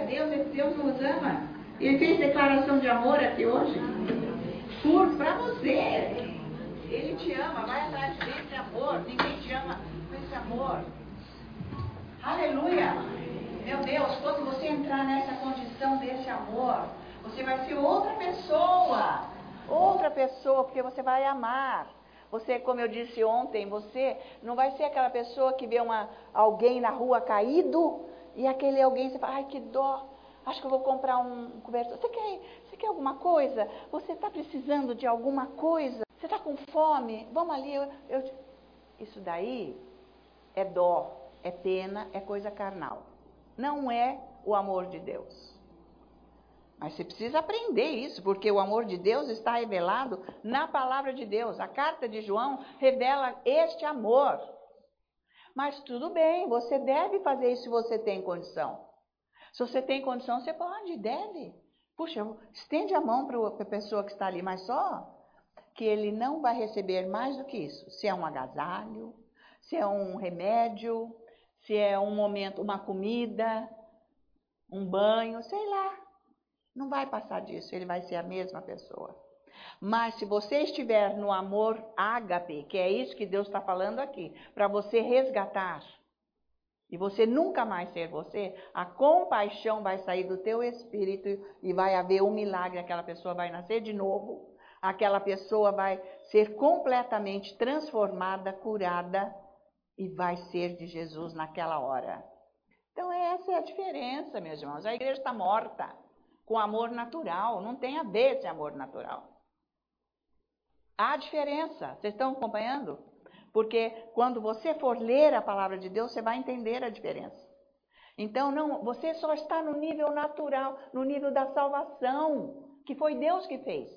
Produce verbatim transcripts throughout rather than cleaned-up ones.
Deus, esse Deus nos ama. Ele fez declaração de amor aqui hoje. Por, pra você. Ele te ama, vai atrás desse amor. Ninguém te ama com esse amor. Aleluia. Meu Deus, quando você entrar nessa condição desse amor, você vai ser outra pessoa. Outra pessoa, porque você vai amar. Você, como eu disse ontem, você não vai ser aquela pessoa que vê uma, alguém na rua caído e aquele alguém, você fala, ai que dó, acho que eu vou comprar um cobertor. Você quer, você quer alguma coisa? Você está precisando de alguma coisa? Você está com fome? Vamos ali. Eu, eu... Isso daí é dó, é pena, é coisa carnal. Não é o amor de Deus. Mas você precisa aprender isso, porque o amor de Deus está revelado na palavra de Deus. A carta de João revela este amor. Mas tudo bem, você deve fazer isso se você tem condição. Se você tem condição, você pode, deve. Puxa, estende a mão para a pessoa que está ali, mas só que ele não vai receber mais do que isso. Se é um agasalho, se é um remédio, se é um momento, uma comida, um banho, sei lá. Não vai passar disso, ele vai ser a mesma pessoa. Mas se você estiver no amor ágape, que é isso que Deus está falando aqui, para você resgatar, e você nunca mais ser você, a compaixão vai sair do teu espírito e vai haver um milagre, aquela pessoa vai nascer de novo, aquela pessoa vai ser completamente transformada, curada, e vai ser de Jesus naquela hora. Então essa é a diferença, meus irmãos. A igreja está morta. Com amor natural, não tem a ver esse amor natural. Há diferença, vocês estão acompanhando? Porque quando você for ler a palavra de Deus, você vai entender a diferença. Então, não, você só está no nível natural, no nível da salvação, que foi Deus que fez.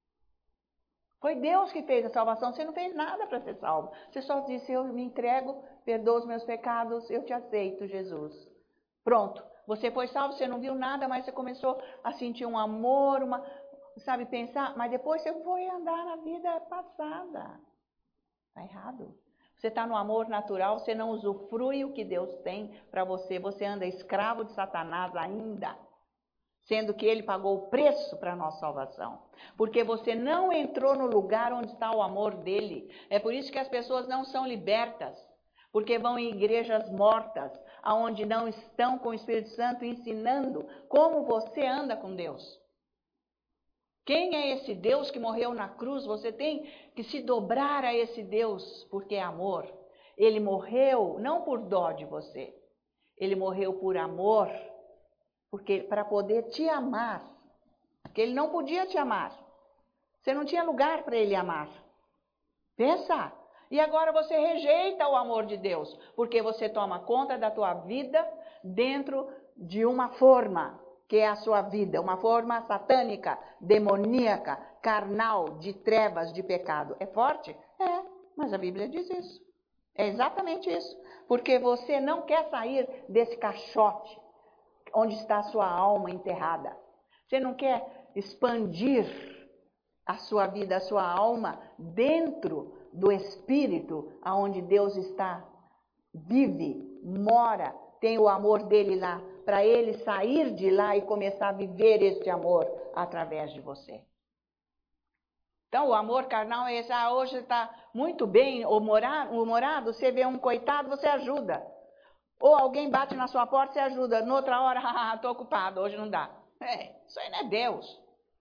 Foi Deus que fez a salvação, você não fez nada para ser salvo. Você só disse, eu me entrego, perdoo os meus pecados, eu te aceito, Jesus. Pronto. Você foi salvo, você não viu nada, mas você começou a sentir um amor, uma, sabe, pensar, mas depois você foi andar na vida passada. Está errado. Você está no amor natural, você não usufrui o que Deus tem para você, você anda escravo de Satanás ainda, sendo que ele pagou o preço para a nossa salvação. Porque você não entrou no lugar onde está o amor dele. É por isso que as pessoas não são libertas. Porque vão em igrejas mortas, onde não estão com o Espírito Santo ensinando como você anda com Deus. Quem é esse Deus que morreu na cruz? Você tem que se dobrar a esse Deus, porque é amor. Ele morreu não por dó de você, ele morreu por amor, porque para poder te amar, porque ele não podia te amar. Você não tinha lugar para ele amar. Pensa. E agora você rejeita o amor de Deus, porque você toma conta da tua vida dentro de uma forma, que é a sua vida, uma forma satânica, demoníaca, carnal, de trevas, de pecado. É forte? É, mas a Bíblia diz isso. É exatamente isso. Porque você não quer sair desse caixote onde está a sua alma enterrada. Você não quer expandir a sua vida, a sua alma dentro do Espírito, aonde Deus está, vive, mora, tem o amor dele lá, para ele sair de lá e começar a viver esse amor através de você. Então, o amor carnal é esse, ah, hoje está muito bem humorado, humorado, você vê um coitado, você ajuda. Ou alguém bate na sua porta, você ajuda. Noutra hora, ah, estou ocupado, hoje não dá. É, isso aí não é Deus.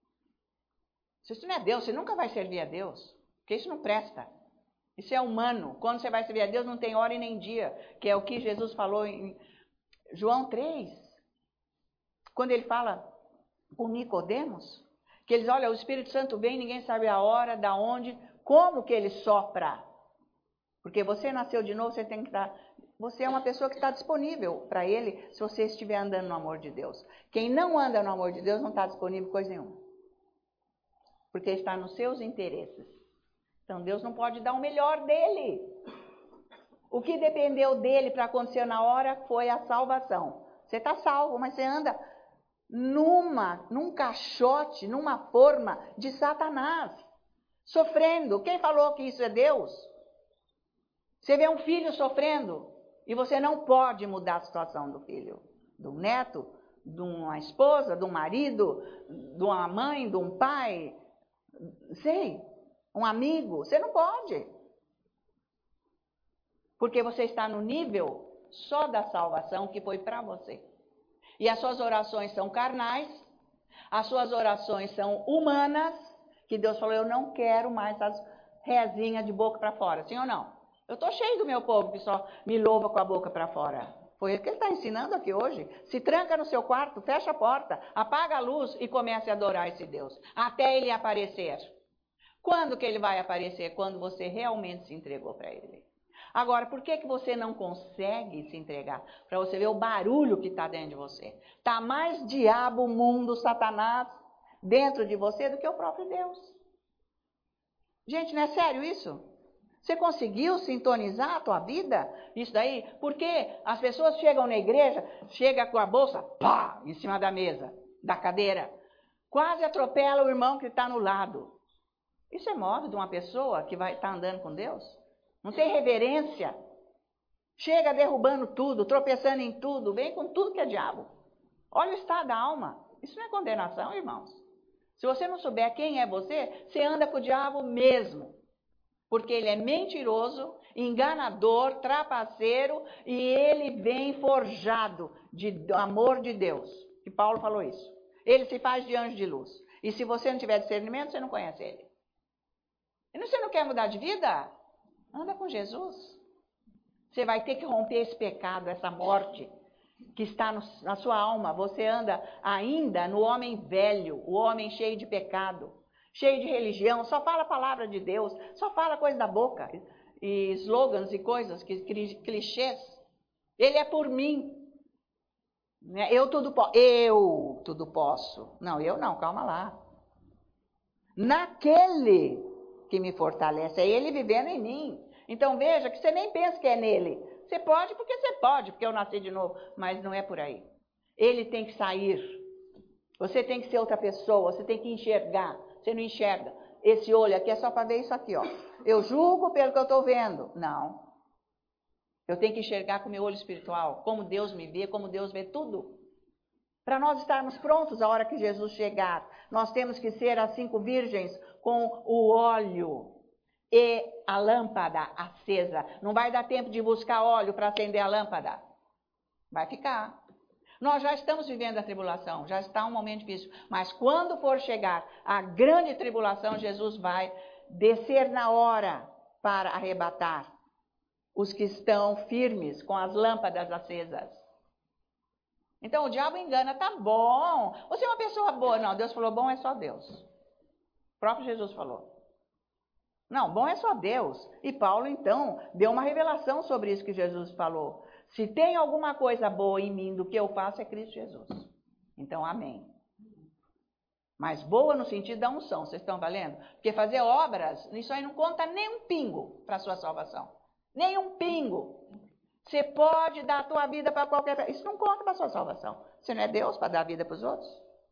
Isso não é Deus, você nunca vai servir a Deus, porque isso não presta. Isso é humano. Quando você vai servir a Deus, não tem hora e nem dia, que é o que Jesus falou em João três. Quando ele fala com Nicodemos, que eles, olha, o Espírito Santo vem, ninguém sabe a hora, da onde, como que ele sopra. Porque você nasceu de novo, você tem que estar... Você é uma pessoa que está disponível para ele, se você estiver andando no amor de Deus. Quem não anda no amor de Deus não está disponível coisa nenhuma. Porque está nos seus interesses. Então Deus não pode dar o melhor dele. O que dependeu dele para acontecer na hora foi a salvação. Você está salvo, mas você anda numa, num caixote, numa forma de Satanás, sofrendo. Quem falou que isso é Deus? Você vê um filho sofrendo e você não pode mudar a situação do filho, do neto, de uma esposa, de um marido, de uma mãe, de um pai, sei, um amigo. Você não pode. Porque você está no nível só da salvação que foi para você. E as suas orações são carnais, as suas orações são humanas, que Deus falou, eu não quero mais as rezinhas de boca para fora. Sim ou não? Eu estou cheio do meu povo que só me louva com a boca para fora. Foi o que ele está ensinando aqui hoje. Se tranca no seu quarto, fecha a porta, apaga a luz e comece a adorar esse Deus. Até ele aparecer. Quando que ele vai aparecer? Quando você realmente se entregou para ele. Agora, por que que você não consegue se entregar? Para você ver o barulho que está dentro de você. Está mais diabo, mundo, Satanás dentro de você do que o próprio Deus. Gente, não é sério isso? Você conseguiu sintonizar a tua vida? Isso daí? Porque as pessoas chegam na igreja, chega com a bolsa, pá, em cima da mesa, da cadeira. Quase atropela o irmão que está no lado. Isso é modo de uma pessoa que vai estar andando com Deus? Não tem reverência. Chega derrubando tudo, tropeçando em tudo, vem com tudo que é diabo. Olha o estado da alma. Isso não é condenação, irmãos. Se você não souber quem é você, você anda com o diabo mesmo. Porque ele é mentiroso, enganador, trapaceiro e ele vem forjado de amor de Deus. E Paulo falou isso. Ele se faz de anjo de luz. E se você não tiver discernimento, você não conhece ele. E você não quer mudar de vida? Anda com Jesus. Você vai ter que romper esse pecado, essa morte que está no, na sua alma. Você anda ainda no homem velho, o homem cheio de pecado, cheio de religião, só fala a palavra de Deus, só fala coisa da boca, e slogans e coisas, que, clichês. Ele é por mim. Eu tudo posso. Eu tudo posso. Não, eu não, calma lá. Naquele que me fortalece, é ele vivendo em mim. Então veja que você nem pensa que é nele. Você pode porque você pode, porque eu nasci de novo, mas não é por aí. Ele tem que sair. Você tem que ser outra pessoa, você tem que enxergar. Você não enxerga. Esse olho aqui é só para ver isso aqui, ó. Eu julgo pelo que eu estou vendo. Não. Eu tenho que enxergar com o meu olho espiritual, como Deus me vê, como Deus vê tudo. Para nós estarmos prontos a hora que Jesus chegar, nós temos que ser as cinco virgens com o óleo e a lâmpada acesa. Não vai dar tempo de buscar óleo para acender a lâmpada. Vai ficar. Nós já estamos vivendo a tribulação, já está um momento difícil. Mas quando for chegar a grande tribulação, Jesus vai descer na hora para arrebatar os que estão firmes com as lâmpadas acesas. Então o diabo engana, tá bom. Você é uma pessoa boa. Não, Deus falou, bom é só Deus. O próprio Jesus falou. Não, bom é só Deus. E Paulo, então, deu uma revelação sobre isso que Jesus falou. Se tem alguma coisa boa em mim do que eu faço, é Cristo Jesus. Então, amém. Mas boa no sentido da unção, vocês estão valendo? Porque fazer obras, isso aí não conta nem um pingo para a sua salvação. Nem um pingo. Você pode dar a tua vida para qualquer... Isso não conta para a sua salvação. Você não é Deus para dar a vida para os outros?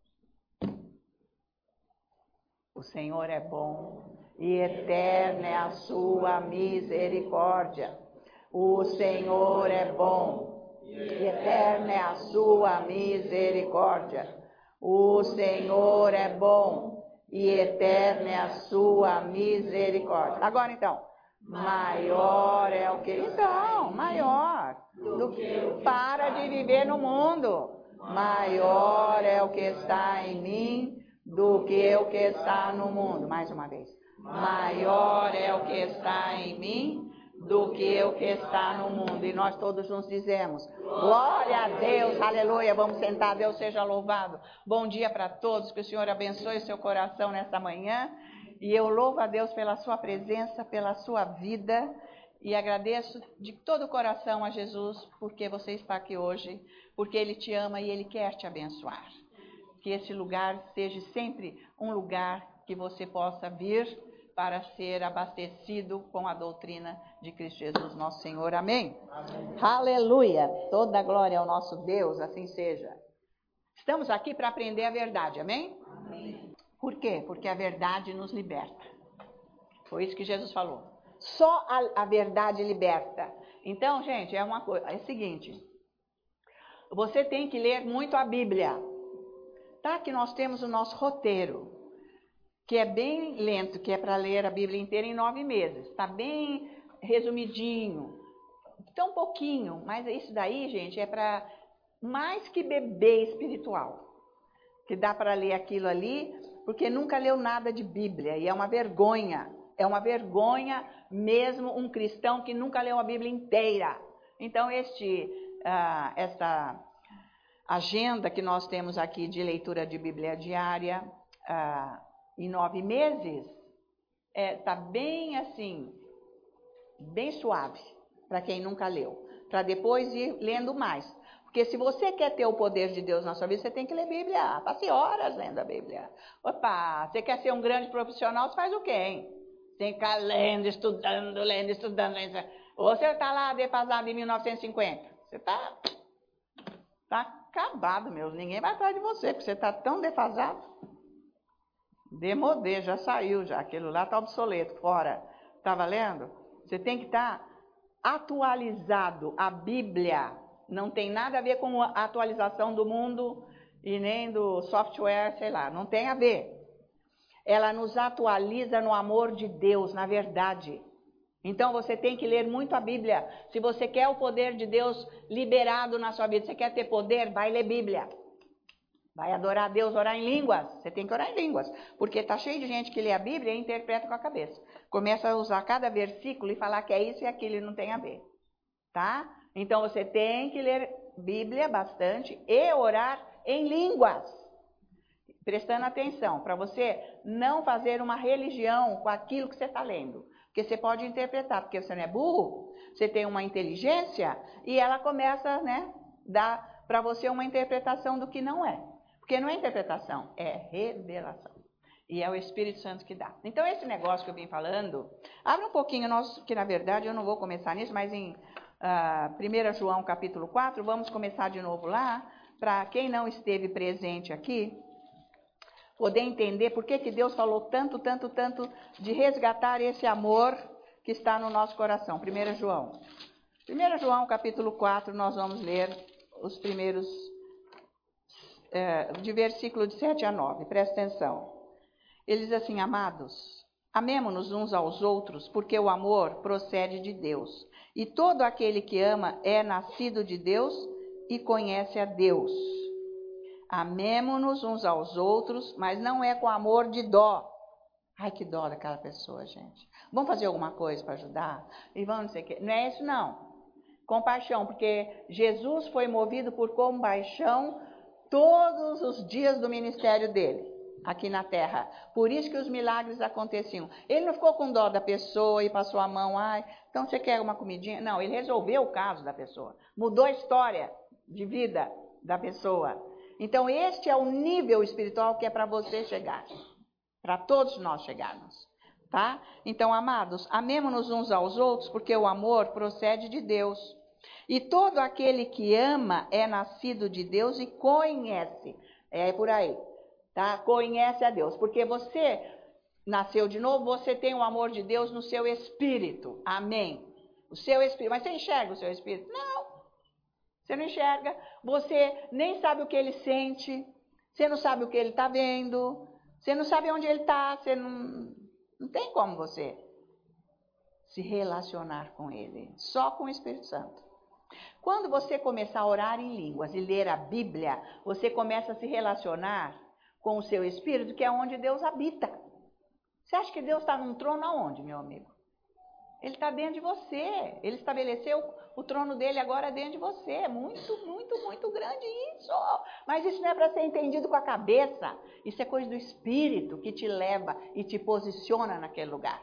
O Senhor é bom e eterna é a sua misericórdia. O Senhor é bom e eterna é a sua misericórdia. O Senhor é bom e eterna é a sua misericórdia. Agora então, maior é o que... Então, maior do que... Para de viver no mundo. Maior é o que está em mim do que o que está no mundo. Mais uma vez. Maior é o que está em mim do que o que está no mundo. E nós todos nos dizemos, glória a Deus, aleluia. Vamos sentar, Deus seja louvado. Bom dia para todos, que o Senhor abençoe o seu coração nesta manhã. E eu louvo a Deus pela sua presença, pela sua vida. E agradeço de todo o coração a Jesus, porque você está aqui hoje, porque Ele te ama e Ele quer te abençoar. Que esse lugar seja sempre um lugar que você possa vir para ser abastecido com a doutrina de Cristo Jesus, nosso Senhor. Amém? Amém. Aleluia! Toda glória ao nosso Deus, assim seja. Estamos aqui para aprender a verdade, amém? Amém. Por quê? Porque a verdade nos liberta. Foi isso que Jesus falou. Só a, a verdade liberta. Então, gente, é uma coisa, é o seguinte... você tem que ler muito a Bíblia. Tá? Que nós temos o nosso roteiro, que é bem lento, que é para ler a Bíblia inteira em nove meses. Está bem resumidinho, tão pouquinho, mas isso daí, gente, é para mais que bebê espiritual, que dá para ler aquilo ali, porque nunca leu nada de Bíblia, e é uma vergonha, é uma vergonha mesmo um cristão que nunca leu a Bíblia inteira. Então, este, uh, esta agenda que nós temos aqui de leitura de Bíblia diária, uh, em nove meses, está é, bem assim, bem suave, para quem nunca leu, para depois ir lendo mais. Porque se você quer ter o poder de Deus na sua vida, você tem que ler Bíblia. Passe horas lendo a Bíblia. Opa, você quer ser um grande profissional, você faz o quê, hein? Tem que ficar lendo, estudando, lendo, estudando, lendo. Ou você está lá defasado em mil novecentos e cinquenta. Você está tá acabado, meu. Ninguém vai atrás de você, porque você está tão defasado. Demodê, já saiu, já. Aquilo lá está obsoleto, fora. Está valendo? Você tem que estar tá atualizado. A Bíblia não tem nada a ver com a atualização do mundo e nem do software, sei lá. Não tem a ver. Ela nos atualiza no amor de Deus, na verdade. Então você tem que ler muito a Bíblia. Se você quer o poder de Deus liberado na sua vida, você quer ter poder, vai ler Bíblia. Vai adorar a Deus, orar em línguas. Você tem que orar em línguas. Porque está cheio de gente que lê a Bíblia e interpreta com a cabeça. Começa a usar cada versículo e falar que é isso e aquilo e não tem a ver. Tá? Então você tem que ler Bíblia bastante e orar em línguas. Prestando atenção, para você não fazer uma religião com aquilo que você está lendo. Porque você pode interpretar, porque você não é burro, você tem uma inteligência e ela começa, né, dar para você uma interpretação do que não é. Porque não é interpretação, é revelação. E é o Espírito Santo que dá. Então, esse negócio que eu vim falando, abre um pouquinho, nós, que na verdade eu não vou começar nisso, mas em uh, primeiro João capítulo quatro, vamos começar de novo lá, para quem não esteve presente aqui, poder entender por que que Deus falou tanto, tanto, tanto de resgatar esse amor que está no nosso coração. primeiro João. primeiro João, capítulo quatro, nós vamos ler os primeiros, é, de versículo de sete a nove. Presta atenção. Ele diz assim: amados, amemo-nos uns aos outros, porque o amor procede de Deus. E todo aquele que ama é nascido de Deus e conhece a Deus. Amemo-nos uns aos outros, mas não é com amor de dó. Ai, que dó daquela pessoa, gente. Vamos fazer alguma coisa para ajudar? E vamos não sei o quê. Não é isso, não. Compaixão, porque Jesus foi movido por compaixão todos os dias do ministério dele, aqui na terra. Por isso que os milagres aconteciam. Ele não ficou com dó da pessoa e passou a mão. Ai, então você quer uma comidinha? Não, ele resolveu o caso da pessoa. Mudou a história de vida da pessoa. Então, este é o nível espiritual que é para você chegar, para todos nós chegarmos, tá? Então, amados, amemo-nos uns aos outros, porque o amor procede de Deus. E todo aquele que ama é nascido de Deus e conhece, é por aí, tá? Conhece a Deus, porque você nasceu de novo, você tem o amor de Deus no seu espírito, amém? O seu espírito, mas você enxerga o seu espírito? Não. Você não enxerga, você nem sabe o que ele sente, você não sabe o que ele está vendo, você não sabe onde ele está, você não, não tem como você se relacionar com ele, só com o Espírito Santo. Quando você começar a orar em línguas e ler a Bíblia, você começa a se relacionar com o seu Espírito, que é onde Deus habita. Você acha que Deus está num trono aonde, meu amigo? Ele está dentro de você, ele estabeleceu o trono dele agora dentro de você. É muito, muito, muito grande isso. Mas isso não é para ser entendido com a cabeça. Isso é coisa do Espírito que te leva e te posiciona naquele lugar.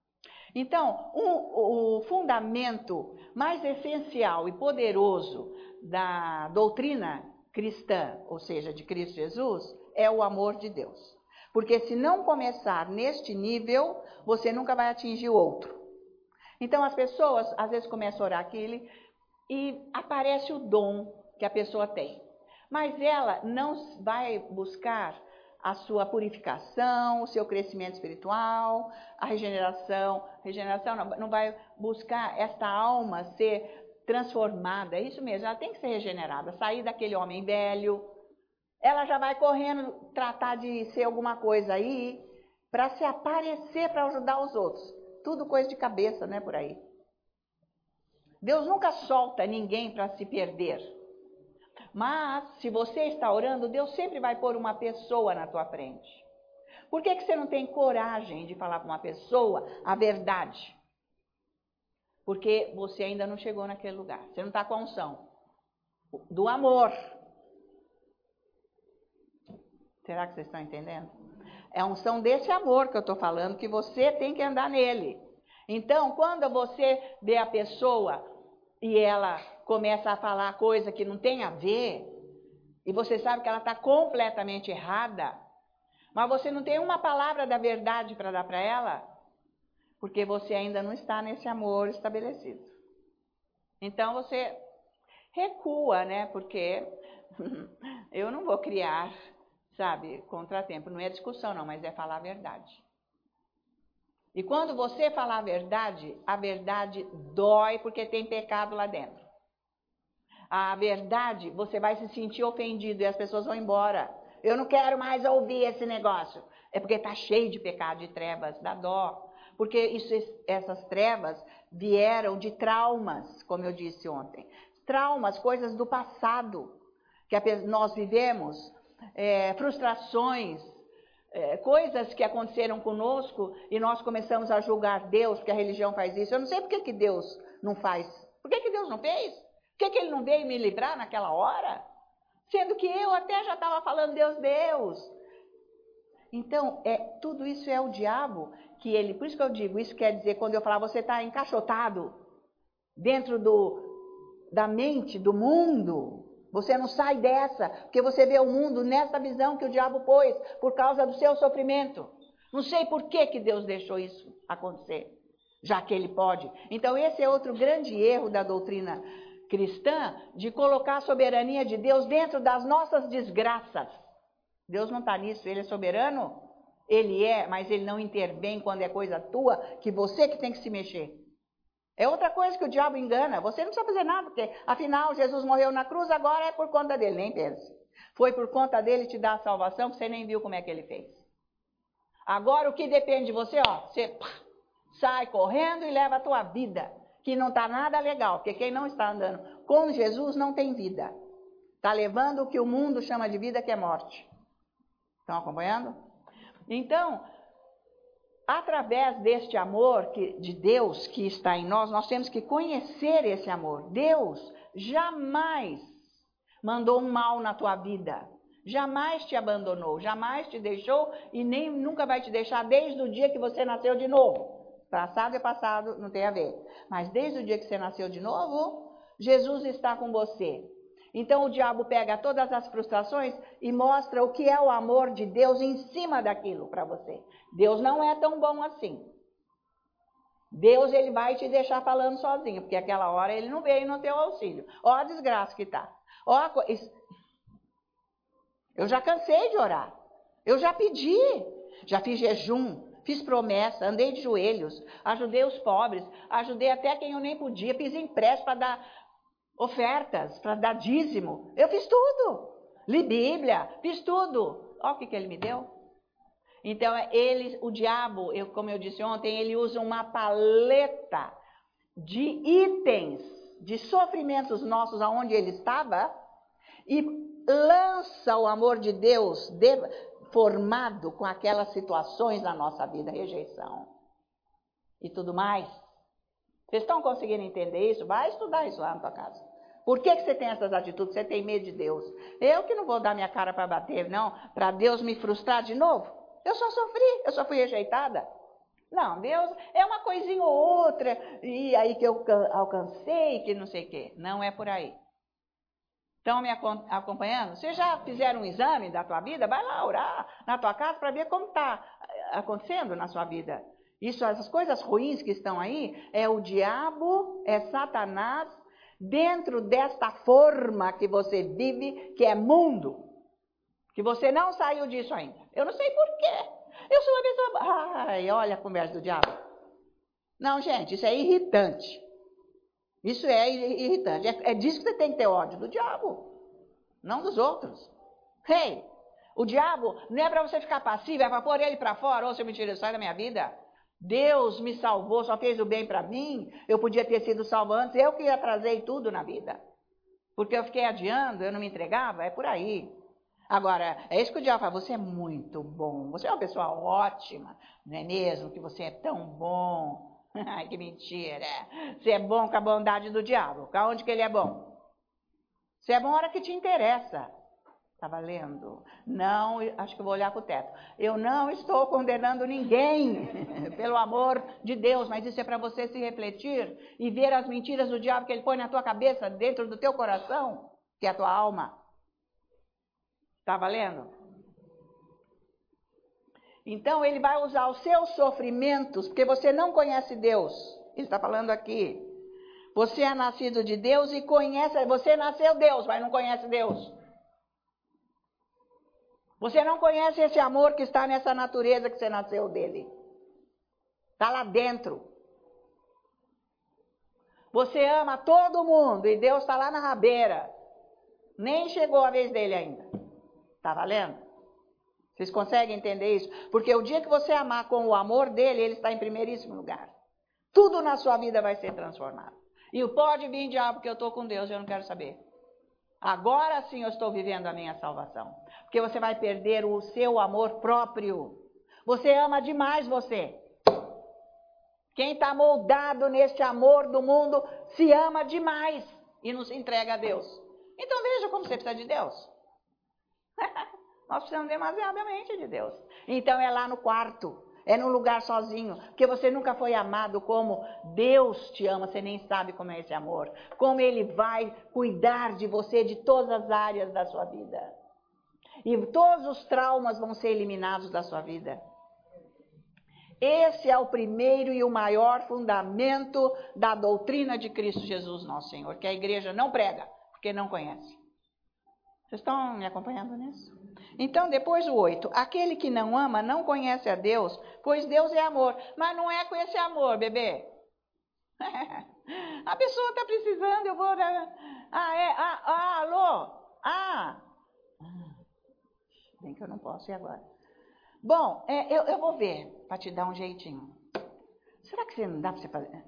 Então, um, o fundamento mais essencial e poderoso da doutrina cristã, ou seja, de Cristo Jesus, é o amor de Deus. Porque se não começar neste nível, você nunca vai atingir o outro. Então, as pessoas, às vezes, começam a orar aquilo e aparece o dom que a pessoa tem. Mas ela não vai buscar a sua purificação, o seu crescimento espiritual, a regeneração. Regeneração não, não vai buscar esta alma ser transformada, é isso mesmo, ela tem que ser regenerada, sair daquele homem velho. Ela já vai correndo tratar de ser alguma coisa aí, para se aparecer, para ajudar os outros. Tudo coisa de cabeça, né, por aí. Deus nunca solta ninguém para se perder. Mas, se você está orando, Deus sempre vai pôr uma pessoa na tua frente. Por que que você não tem coragem de falar para uma pessoa a verdade? Porque você ainda não chegou naquele lugar. Você não está com a unção do amor. Será que vocês estão entendendo? É a unção desse amor que eu estou falando, que você tem que andar nele. Então, quando você vê a pessoa e ela começa a falar coisa que não tem a ver, e você sabe que ela está completamente errada, mas você não tem uma palavra da verdade para dar para ela, porque você ainda não está nesse amor estabelecido. Então, você recua, né? Porque eu não vou criar, sabe, contratempo. Não é discussão, não, mas é falar a verdade. E quando você falar a verdade, a verdade dói porque tem pecado lá dentro. A verdade, você vai se sentir ofendido e as pessoas vão embora. Eu não quero mais ouvir esse negócio. É porque está cheio de pecado, de trevas, dá dó. Porque isso, essas trevas vieram de traumas, como eu disse ontem. Traumas, coisas do passado que nós vivemos, é, frustrações, é, coisas que aconteceram conosco e nós começamos a julgar Deus, porque a religião faz isso. Eu não sei por que, que Deus não faz. Por que, que Deus não fez? Por que, que ele não veio me livrar naquela hora? Sendo que eu até já estava falando, Deus, Deus. Então, é, tudo isso é o diabo, que ele, por isso que eu digo, isso quer dizer, quando eu falar, você está encaixotado dentro do, da mente, do mundo, você não sai dessa, porque você vê o mundo nessa visão que o diabo pôs, por causa do seu sofrimento. Não sei por que, que Deus deixou isso acontecer, já que ele pode. Então, esse é outro grande erro da doutrina cristã, de colocar a soberania de Deus dentro das nossas desgraças. Deus não está nisso, ele é soberano, ele é, mas ele não intervém quando é coisa tua, que você que tem que se mexer. É outra coisa que o diabo engana, você não precisa fazer nada, porque afinal Jesus morreu na cruz, agora é por conta dele, nem pense. Foi por conta dele te dar a salvação, que você nem viu como é que ele fez. Agora o que depende de você, ó, você pá, sai correndo e leva a tua vida, que não está nada legal, porque quem não está andando com Jesus não tem vida. Está levando o que o mundo chama de vida, que é morte. Estão acompanhando? Então, através deste amor que, de Deus que está em nós, nós temos que conhecer esse amor. Deus jamais mandou um mal na tua vida. Jamais te abandonou, jamais te deixou e nem nunca vai te deixar desde o dia que você nasceu de novo. Passado é passado, não tem a ver. Mas desde o dia que você nasceu de novo, Jesus está com você. Então o diabo pega todas as frustrações e mostra o que é o amor de Deus em cima daquilo para você. Deus não é tão bom assim. Deus, ele vai te deixar falando sozinho, porque aquela hora ele não veio no teu auxílio. Ó a desgraça que tá. Ó a co... Eu já cansei de orar. Eu já pedi. Já fiz jejum, fiz promessa, andei de joelhos, ajudei os pobres, ajudei até quem eu nem podia, fiz empréstimo para dar ofertas, para dar dízimo. Eu fiz tudo. Li Bíblia, fiz tudo. Olha o que, que ele me deu. Então, ele, o diabo, eu, como eu disse ontem, ele usa uma paleta de itens, de sofrimentos nossos aonde ele estava, e lança o amor de Deus de, formado com aquelas situações na nossa vida, rejeição e tudo mais. Vocês estão conseguindo entender isso? Vai estudar isso lá na tua casa. Por que, que você tem essas atitudes? Você tem medo de Deus. Eu que não vou dar minha cara para bater, não, para Deus me frustrar de novo. Eu só sofri, eu só fui rejeitada. Não, Deus é uma coisinha ou outra, e aí que eu alcancei, que não sei o quê. Não é por aí. Estão me acompanhando? Vocês já fizeram um exame da tua vida? Vai lá orar na tua casa para ver como está acontecendo na sua vida. Isso, essas coisas ruins que estão aí, é o diabo, é Satanás, dentro desta forma que você vive, que é mundo. Que você não saiu disso ainda. Eu não sei por quê. Eu sou uma pessoa... Ai, olha a conversa do diabo. Não, gente, isso é irritante. Isso é irritante. É, é disso que você tem que ter ódio, do diabo, não dos outros. Hey, o diabo não é para você ficar passivo, é para pôr ele para fora. Ô, seu mentiroso, sai da minha vida. Deus me salvou, só fez o bem para mim. Eu podia ter sido salvo antes, eu que atrasei tudo na vida. Porque eu fiquei adiando, eu não me entregava, é por aí. Agora, é isso que o diabo fala, você é muito bom, você é uma pessoa ótima, não é mesmo? Que você é tão bom. Ai, que mentira. Você é bom com a bondade do diabo. Aonde que ele é bom? Você é bom na hora que te interessa. Tá valendo? Não, acho que eu vou olhar para o teto. Eu não estou condenando ninguém, pelo amor de Deus, mas isso é para você se refletir e ver as mentiras do diabo que ele põe na tua cabeça, dentro do teu coração, que é a tua alma. Tá valendo? Então ele vai usar os seus sofrimentos, porque você não conhece Deus. Ele está falando aqui. Você é nascido de Deus e conhece, você nasceu Deus, mas não conhece Deus. Você não conhece esse amor que está nessa natureza que você nasceu dele. Está lá dentro. Você ama todo mundo e Deus está lá na rabeira. Nem chegou a vez dele ainda. Está valendo? Vocês conseguem entender isso? Porque o dia que você amar com o amor dele, ele está em primeiríssimo lugar. Tudo na sua vida vai ser transformado. E o pode vir, diabo, porque eu estou com Deus, eu não quero saber. Agora sim eu estou vivendo a minha salvação. Porque você vai perder o seu amor próprio. Você ama demais você. Quem está moldado neste amor do mundo se ama demais e não se entrega a Deus. Então veja como você precisa de Deus. Nós precisamos demasiadamente de Deus. Então é lá no quarto, é num lugar sozinho, porque você nunca foi amado como Deus te ama, você nem sabe como é esse amor. Como Ele vai cuidar de você de todas as áreas da sua vida. E todos os traumas vão ser eliminados da sua vida. Esse é o primeiro e o maior fundamento da doutrina de Cristo Jesus, nosso Senhor, que a igreja não prega, porque não conhece. Vocês estão me acompanhando nisso? Então, depois o oito. Aquele que não ama não conhece a Deus, pois Deus é amor. Mas não é com esse amor, bebê. A pessoa está precisando, eu vou... Ah, é? Ah, ah alô? Ah. Bem que eu não posso, e agora? Bom, é, eu, eu vou ver, para te dar um jeitinho. Será que você não dá para você fazer?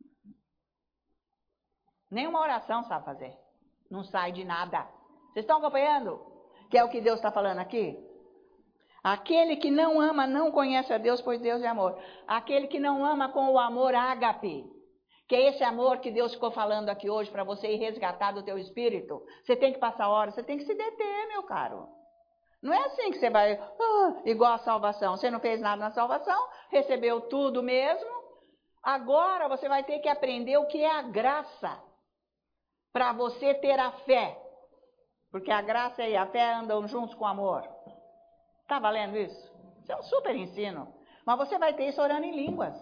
Nenhuma oração sabe fazer. Não sai de nada. Vocês estão acompanhando? Que é o que Deus está falando aqui? Aquele que não ama não conhece a Deus, pois Deus é amor. Aquele que não ama com o amor ágape, que é esse amor que Deus ficou falando aqui hoje para você ir resgatar do teu espírito. Você tem que passar horas, você tem que se deter, meu caro. Não é assim que você vai, ah, igual a salvação. Você não fez nada na salvação, recebeu tudo mesmo. Agora você vai ter que aprender o que é a graça, para você ter a fé. Porque a graça e a fé andam juntos com o amor. Está valendo isso? Isso é um super ensino. Mas você vai ter isso orando em línguas.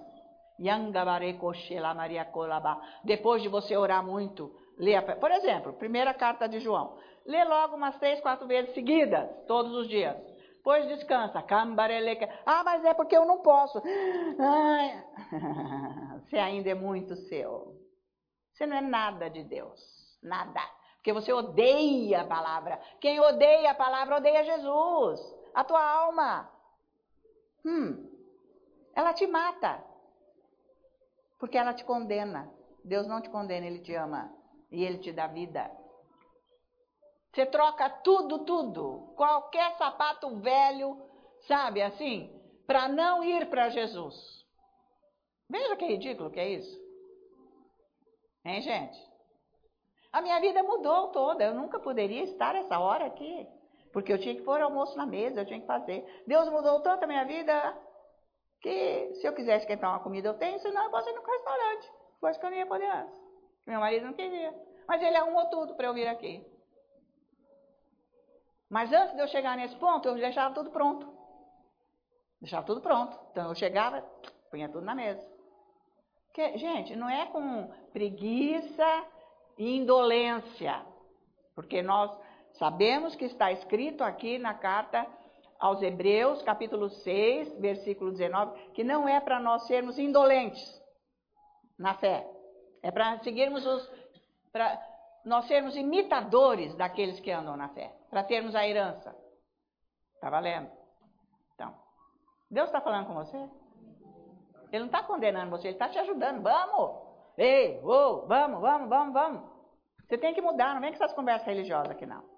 Depois de você orar muito, lê a... Por exemplo, primeira carta de João. Lê logo umas três, quatro vezes seguidas, todos os dias. Depois descansa. Ah, mas é porque eu não posso. Ai. Você ainda é muito seu. Você não é nada de Deus. Nada. Porque você odeia a palavra. Quem odeia a palavra, odeia Jesus. A tua alma. Hum. Ela te mata. Porque ela te condena. Deus não te condena, Ele te ama. E Ele te dá vida. Você troca tudo, tudo. Qualquer sapato velho, sabe assim? Para não ir para Jesus. Veja que ridículo que é isso. Hein, gente? A minha vida mudou toda. Eu nunca poderia estar essa hora aqui. Porque eu tinha que pôr almoço na mesa, eu tinha que fazer. Deus mudou tanto a minha vida que se eu quisesse esquentar uma comida, eu tenho. Senão eu posso ir no restaurante. Coisa que eu não ia poder antes. Meu marido não queria. Mas ele arrumou tudo para eu vir aqui. Mas antes de eu chegar nesse ponto, eu deixava tudo pronto. Deixava tudo pronto. Então eu chegava, punha tudo na mesa. Porque, gente, não é com preguiça e indolência. Porque nós sabemos que está escrito aqui na carta aos Hebreus, capítulo seis, versículo dezenove, que não é para nós sermos indolentes na fé. É para seguirmos os... para nós sermos imitadores daqueles que andam na fé. Para termos a herança. Está valendo? Então, Deus está falando com você? Ele não está condenando você, Ele está te ajudando. Vamos! Ei, oh, vamos, vamos, vamos, vamos. Você tem que mudar, não vem com essas conversas religiosas aqui não.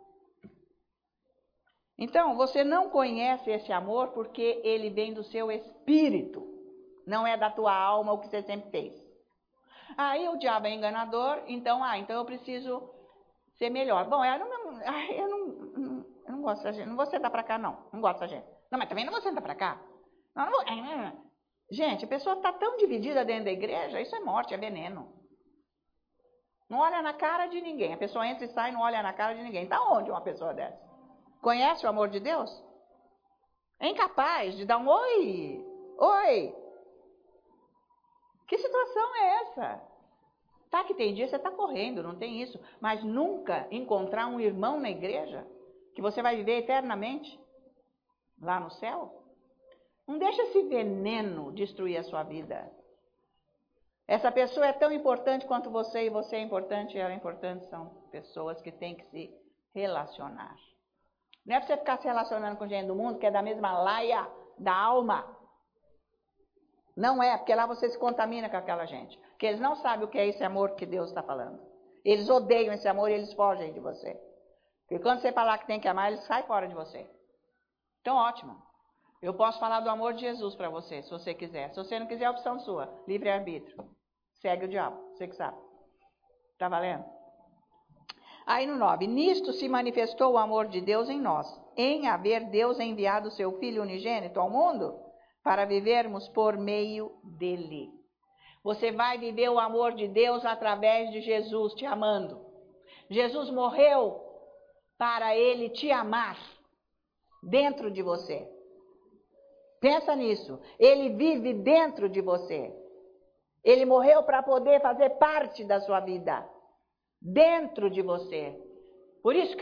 Então, você não conhece esse amor porque ele vem do seu espírito. Não é da tua alma o que você sempre fez. Aí o diabo é enganador, então, ah, então eu preciso ser melhor. Bom, eu não, eu não, não, eu não gosto dessa gente, não vou sentar pra cá não, não gosto dessa gente. Não, mas também não vou sentar pra cá. Não, não vou... Gente, a pessoa está tão dividida dentro da igreja, isso é morte, é veneno. Não olha na cara de ninguém. A pessoa entra e sai e não olha na cara de ninguém. Está onde uma pessoa dessa? Conhece o amor de Deus? É incapaz de dar um oi. Oi. Que situação é essa? Tá que tem dia você está correndo, não tem isso. Mas nunca encontrar um irmão na igreja que você vai viver eternamente lá no céu? Não deixa esse veneno destruir a sua vida. Essa pessoa é tão importante quanto você, e você é importante, e ela é importante. São pessoas que têm que se relacionar. Não é para você ficar se relacionando com gente do mundo que é da mesma laia da alma. Não é, porque lá você se contamina com aquela gente. Porque eles não sabem o que é esse amor que Deus está falando. Eles odeiam esse amor e eles fogem de você. Porque quando você falar que tem que amar, eles saem fora de você. Então, ótimo. Eu posso falar do amor de Jesus para você, se você quiser. Se você não quiser, é opção sua. Livre-arbítrio. Segue o diabo, você que sabe. Tá valendo? Aí no nove. Nisto se manifestou o amor de Deus em nós, em haver Deus enviado o seu Filho unigênito ao mundo, para vivermos por meio dele. Você vai viver o amor de Deus através de Jesus te amando. Jesus morreu para ele te amar dentro de você. Pensa nisso. Ele vive dentro de você. Ele morreu para poder fazer parte da sua vida. Dentro de você. Por isso,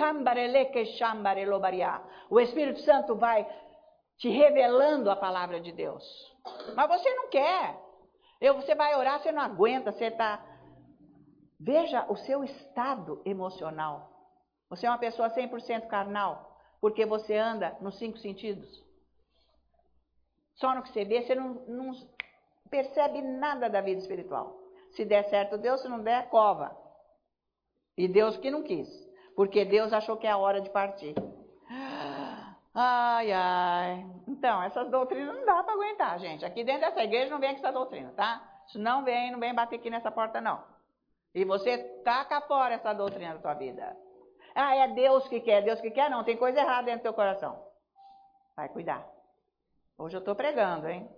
o Espírito Santo vai te revelando a palavra de Deus. Mas você não quer. Eu, você vai orar, você não aguenta, você está... Veja o seu estado emocional. Você é uma pessoa cem por cento carnal, porque você anda nos cinco sentidos. Só no que você vê, você não, não percebe nada da vida espiritual. Se der certo, Deus, se não der, cova. E Deus que não quis, porque Deus achou que é a hora de partir. Ai, ai. Então, essas doutrinas não dá para aguentar, gente. Aqui dentro dessa igreja não vem com essa doutrina, tá? Se não vem, não vem bater aqui nessa porta, não. E você taca fora essa doutrina da tua vida. Ah, é Deus que quer, Deus que quer? Não, tem coisa errada dentro do teu coração. Vai cuidar. Hoje eu estou pregando, hein?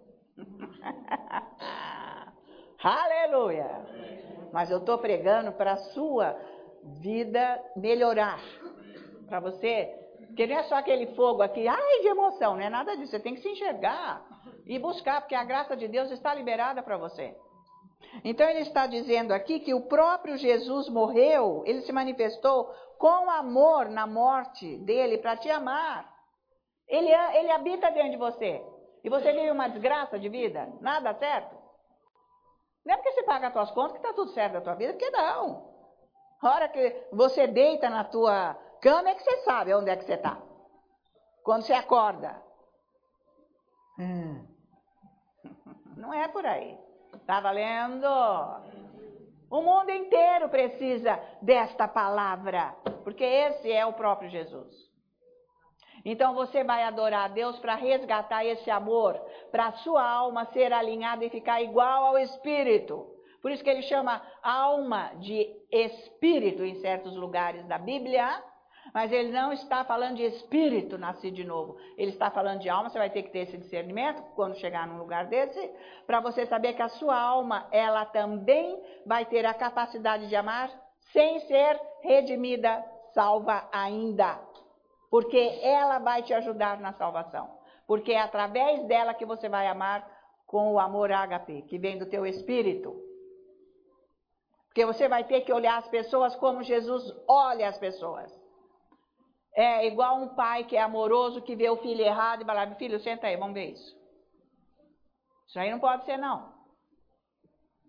Aleluia! Mas eu estou pregando para a sua vida melhorar. Para você, porque não é só aquele fogo aqui, ai, de emoção, não é nada disso. Você tem que se enxergar e buscar, porque a graça de Deus está liberada para você. Então ele está dizendo aqui que o próprio Jesus morreu, ele se manifestou com amor na morte dele para te amar. Ele, ele habita dentro de você. E você vive uma desgraça de vida? Nada certo? Não é porque você paga as tuas contas que está tudo certo na tua vida, porque não. A hora que você deita na tua cama é que você sabe onde é que você está. Quando você acorda. Hum. Não é por aí. Está valendo? O mundo inteiro precisa desta palavra, porque esse é o próprio Jesus. Então você vai adorar a Deus para resgatar esse amor, para a sua alma ser alinhada e ficar igual ao Espírito. Por isso que ele chama alma de Espírito em certos lugares da Bíblia, mas ele não está falando de Espírito nascido de novo. Ele está falando de alma, você vai ter que ter esse discernimento quando chegar num lugar desse, para você saber que a sua alma, ela também vai ter a capacidade de amar sem ser redimida, salva ainda. Porque ela vai te ajudar na salvação. Porque é através dela que você vai amar com o amor ágape, que vem do teu espírito. Porque você vai ter que olhar as pessoas como Jesus olha as pessoas. É igual um pai que é amoroso, que vê o filho errado e fala, filho, senta aí, vamos ver isso. Isso aí não pode ser, não.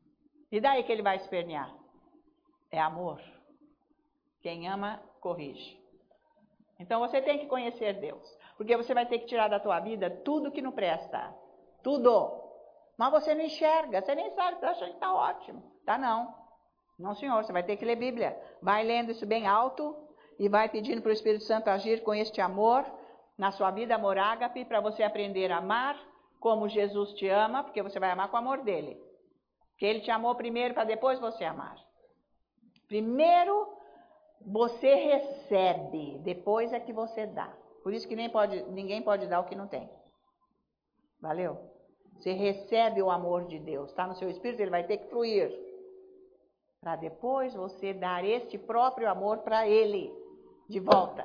E daí que ele vai espernear? É amor. Quem ama, corrige. Então você tem que conhecer Deus. Porque você vai ter que tirar da tua vida tudo que não presta. Tudo. Mas você não enxerga, você nem sabe, você acha que está ótimo. Tá não. Não, senhor, você vai ter que ler Bíblia. Vai lendo isso bem alto e vai pedindo para o Espírito Santo agir com este amor na sua vida, amor ágape, para você aprender a amar como Jesus te ama, porque você vai amar com o amor dele. Porque ele te amou primeiro para depois você amar. Primeiro você recebe, depois é que você dá. Por isso que nem pode, ninguém pode dar o que não tem. Valeu? Você recebe o amor de Deus, está no seu espírito, ele vai ter que fluir. Para depois você dar este próprio amor para ele, de volta.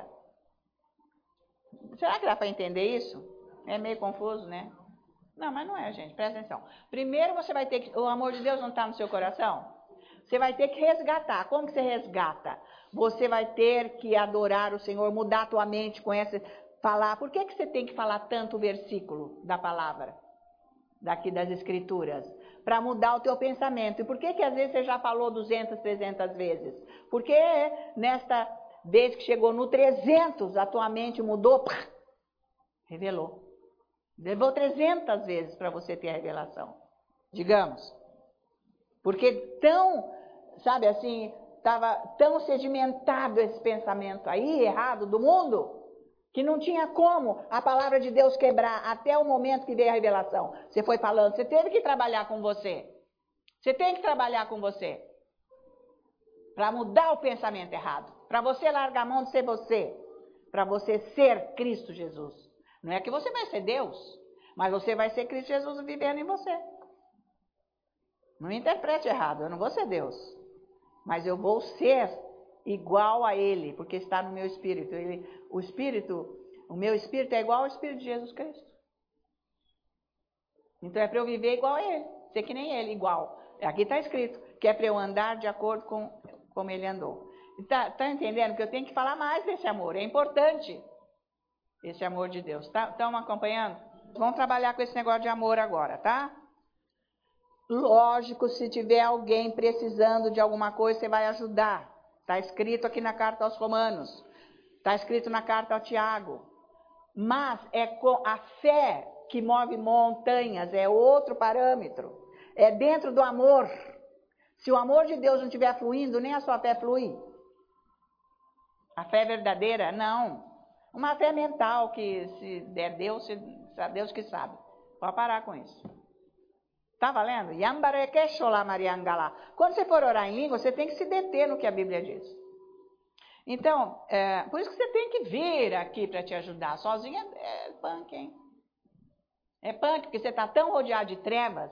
Será que dá para entender isso? É meio confuso, né? Não, mas não é, gente, presta atenção. Primeiro você vai ter que, o amor de Deus não está no seu coração? Você vai ter que resgatar. Como que você resgata? Você vai ter que adorar o Senhor, mudar a tua mente com essa, falar. Por que que você tem que falar tanto o versículo da palavra? Daqui das escrituras, para mudar o teu pensamento. E por que que às vezes você já falou duzentas, trezentas vezes? Porque nesta vez que chegou no trezentos, a tua mente mudou, pá, revelou. Levou trezentas vezes para você ter a revelação, digamos. Porque tão, sabe assim, estava tão sedimentado esse pensamento aí, errado, do mundo, que não tinha como a palavra de Deus quebrar até o momento que veio a revelação. Você foi falando, você teve que trabalhar com você. Você tem que trabalhar com você. Para mudar o pensamento errado. Para você largar a mão de ser você. Para você ser Cristo Jesus. Não é que você vai ser Deus, mas você vai ser Cristo Jesus vivendo em você. Não me interprete errado, eu não vou ser Deus. Mas eu vou ser igual a Ele, porque está no meu espírito. Ele, o espírito, o meu espírito é igual ao espírito de Jesus Cristo. Então é para eu viver igual a Ele, ser que nem Ele, igual. Aqui está escrito que é para eu andar de acordo com como Ele andou. Está tá entendendo que eu tenho que falar mais desse amor, é importante esse amor de Deus. Estão tá, me acompanhando? Vamos trabalhar com esse negócio de amor agora, tá? Lógico, se tiver alguém precisando de alguma coisa, você vai ajudar. Está escrito aqui na carta aos Romanos. Está escrito na carta ao Tiago. Mas é a fé que move montanhas, é outro parâmetro. É dentro do amor. Se o amor de Deus não estiver fluindo, nem a sua fé flui. A fé verdadeira, não. Uma fé mental que se der Deus, se é Deus que sabe. Pode parar com isso. Tá valendo? Quando você for orar em língua, você tem que se deter no que a Bíblia diz. Então, é, por isso que você tem que vir aqui para te ajudar. Sozinha é punk, hein? É punk, porque você está tão rodeado de trevas.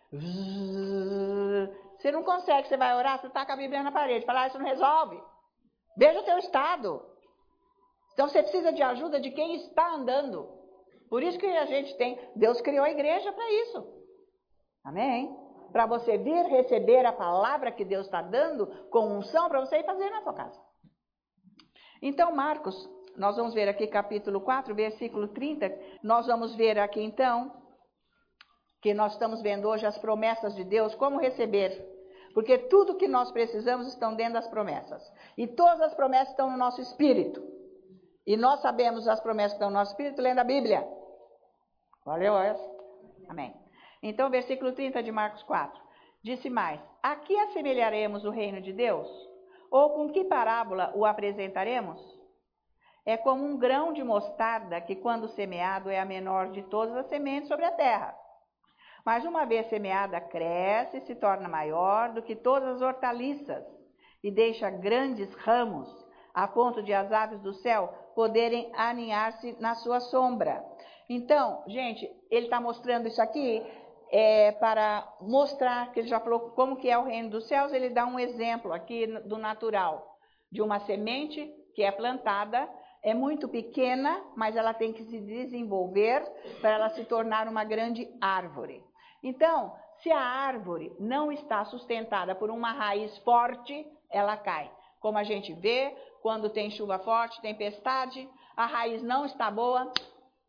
Você não consegue, você vai orar, você está com a Bíblia na parede. Fala, ah, isso não resolve. Veja o teu estado. Então você precisa de ajuda de quem está andando. Por isso que a gente tem, Deus criou a igreja para isso. Amém? Para você vir receber a palavra que Deus está dando com unção para você ir fazer na sua casa. Então, Marcos, nós vamos ver aqui capítulo quatro, versículo trinta. Nós vamos ver aqui então, que nós estamos vendo hoje as promessas de Deus, como receber. Porque tudo que nós precisamos estão dentro das promessas. E todas as promessas estão no nosso espírito. E nós sabemos as promessas que estão no nosso espírito lendo a Bíblia. Valeu essa? Amém. Então, versículo trinta de Marcos quatro. Disse mais, a que assemelharemos o reino de Deus? Ou com que parábola o apresentaremos? É como um grão de mostarda que, quando semeado, é a menor de todas as sementes sobre a terra. Mas uma vez semeada, cresce e se torna maior do que todas as hortaliças e deixa grandes ramos, a ponto de as aves do céu poderem aninhar-se na sua sombra. Então, gente, ele está mostrando isso aqui é, para mostrar que ele já falou como que é o reino dos céus. Ele dá um exemplo aqui do natural, de uma semente que é plantada, é muito pequena, mas ela tem que se desenvolver para ela se tornar uma grande árvore. Então, se a árvore não está sustentada por uma raiz forte, ela cai. Como a gente vê, quando tem chuva forte, tempestade, a raiz não está boa,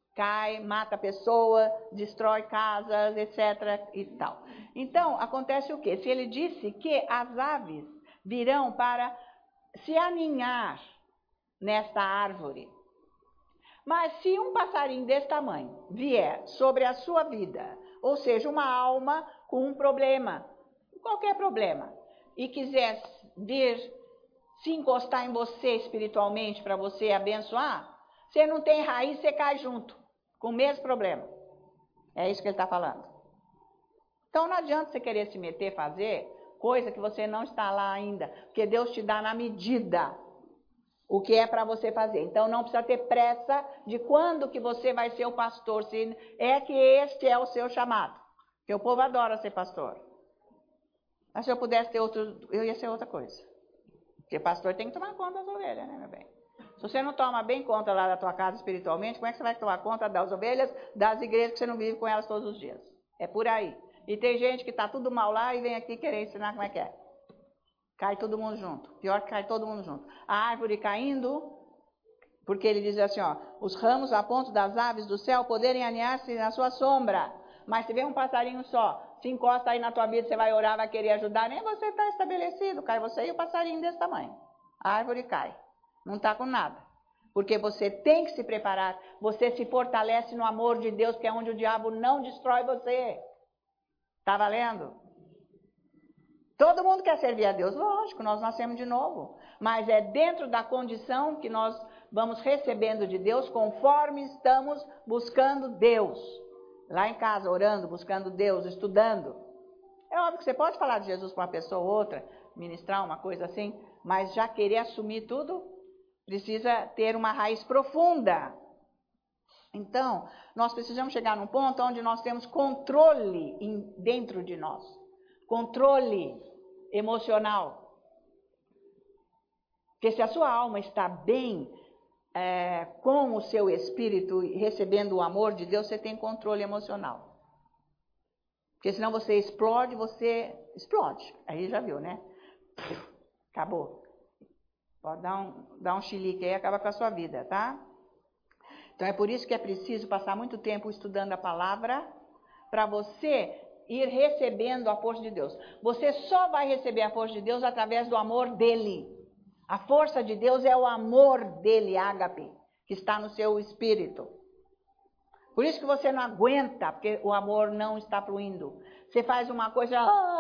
cai, mata a pessoa, destrói casas, etc e tal. Então, acontece o quê? Se ele disse que as aves virão para se aninhar nesta árvore, mas se um passarinho desse tamanho vier sobre a sua vida, ou seja, uma alma com um problema, qualquer problema, e quiser vir se encostar em você espiritualmente para você abençoar, você não tem raiz, você cai junto, com o mesmo problema. É isso que ele está falando. Então não adianta você querer se meter, fazer coisa que você não está lá ainda, porque Deus te dá na medida o que é para você fazer. Então não precisa ter pressa de quando que você vai ser o pastor, se é que este é o seu chamado. Porque o povo adora ser pastor. Mas se eu pudesse ter outro, eu ia ser outra coisa. Porque pastor tem que tomar conta das ovelhas, né, meu bem? Se você não toma bem conta lá da tua casa espiritualmente, como é que você vai tomar conta das ovelhas, das igrejas que você não vive com elas todos os dias? É por aí. E tem gente que está tudo mal lá e vem aqui querer ensinar como é que é. Cai todo mundo junto. Pior que cai todo mundo junto. A árvore caindo, porque ele diz assim, ó, os ramos a ponto das aves do céu poderem aninhar-se na sua sombra. Mas se vem um passarinho só, se encosta aí na tua vida, você vai orar, vai querer ajudar, nem você está estabelecido. Cai você e o passarinho desse tamanho. A árvore cai. Não está com nada. Porque você tem que se preparar. Você se fortalece no amor de Deus, que é onde o diabo não destrói você. Está valendo? Todo mundo quer servir a Deus, lógico, nós nascemos de novo. Mas é dentro da condição que nós vamos recebendo de Deus conforme estamos buscando Deus. Lá em casa, orando, buscando Deus, estudando. É óbvio que você pode falar de Jesus para uma pessoa ou outra, ministrar uma coisa assim, mas já querer assumir tudo, precisa ter uma raiz profunda. Então, nós precisamos chegar num ponto onde nós temos controle em, dentro de nós. Controle emocional. Porque se a sua alma está bem é, com o seu espírito, recebendo o amor de Deus, você tem controle emocional. Porque senão você explode, você explode. Aí já viu, né? Acabou. Pode dar um, dar um chilique aí e acaba com a sua vida, tá? Então é por isso que é preciso passar muito tempo estudando a palavra para você ir recebendo a força de Deus. Você só vai receber a força de Deus através do amor dele. A força de Deus é o amor dele, ágape, que está no seu espírito. Por isso que você não aguenta, porque o amor não está fluindo. Você faz uma coisa,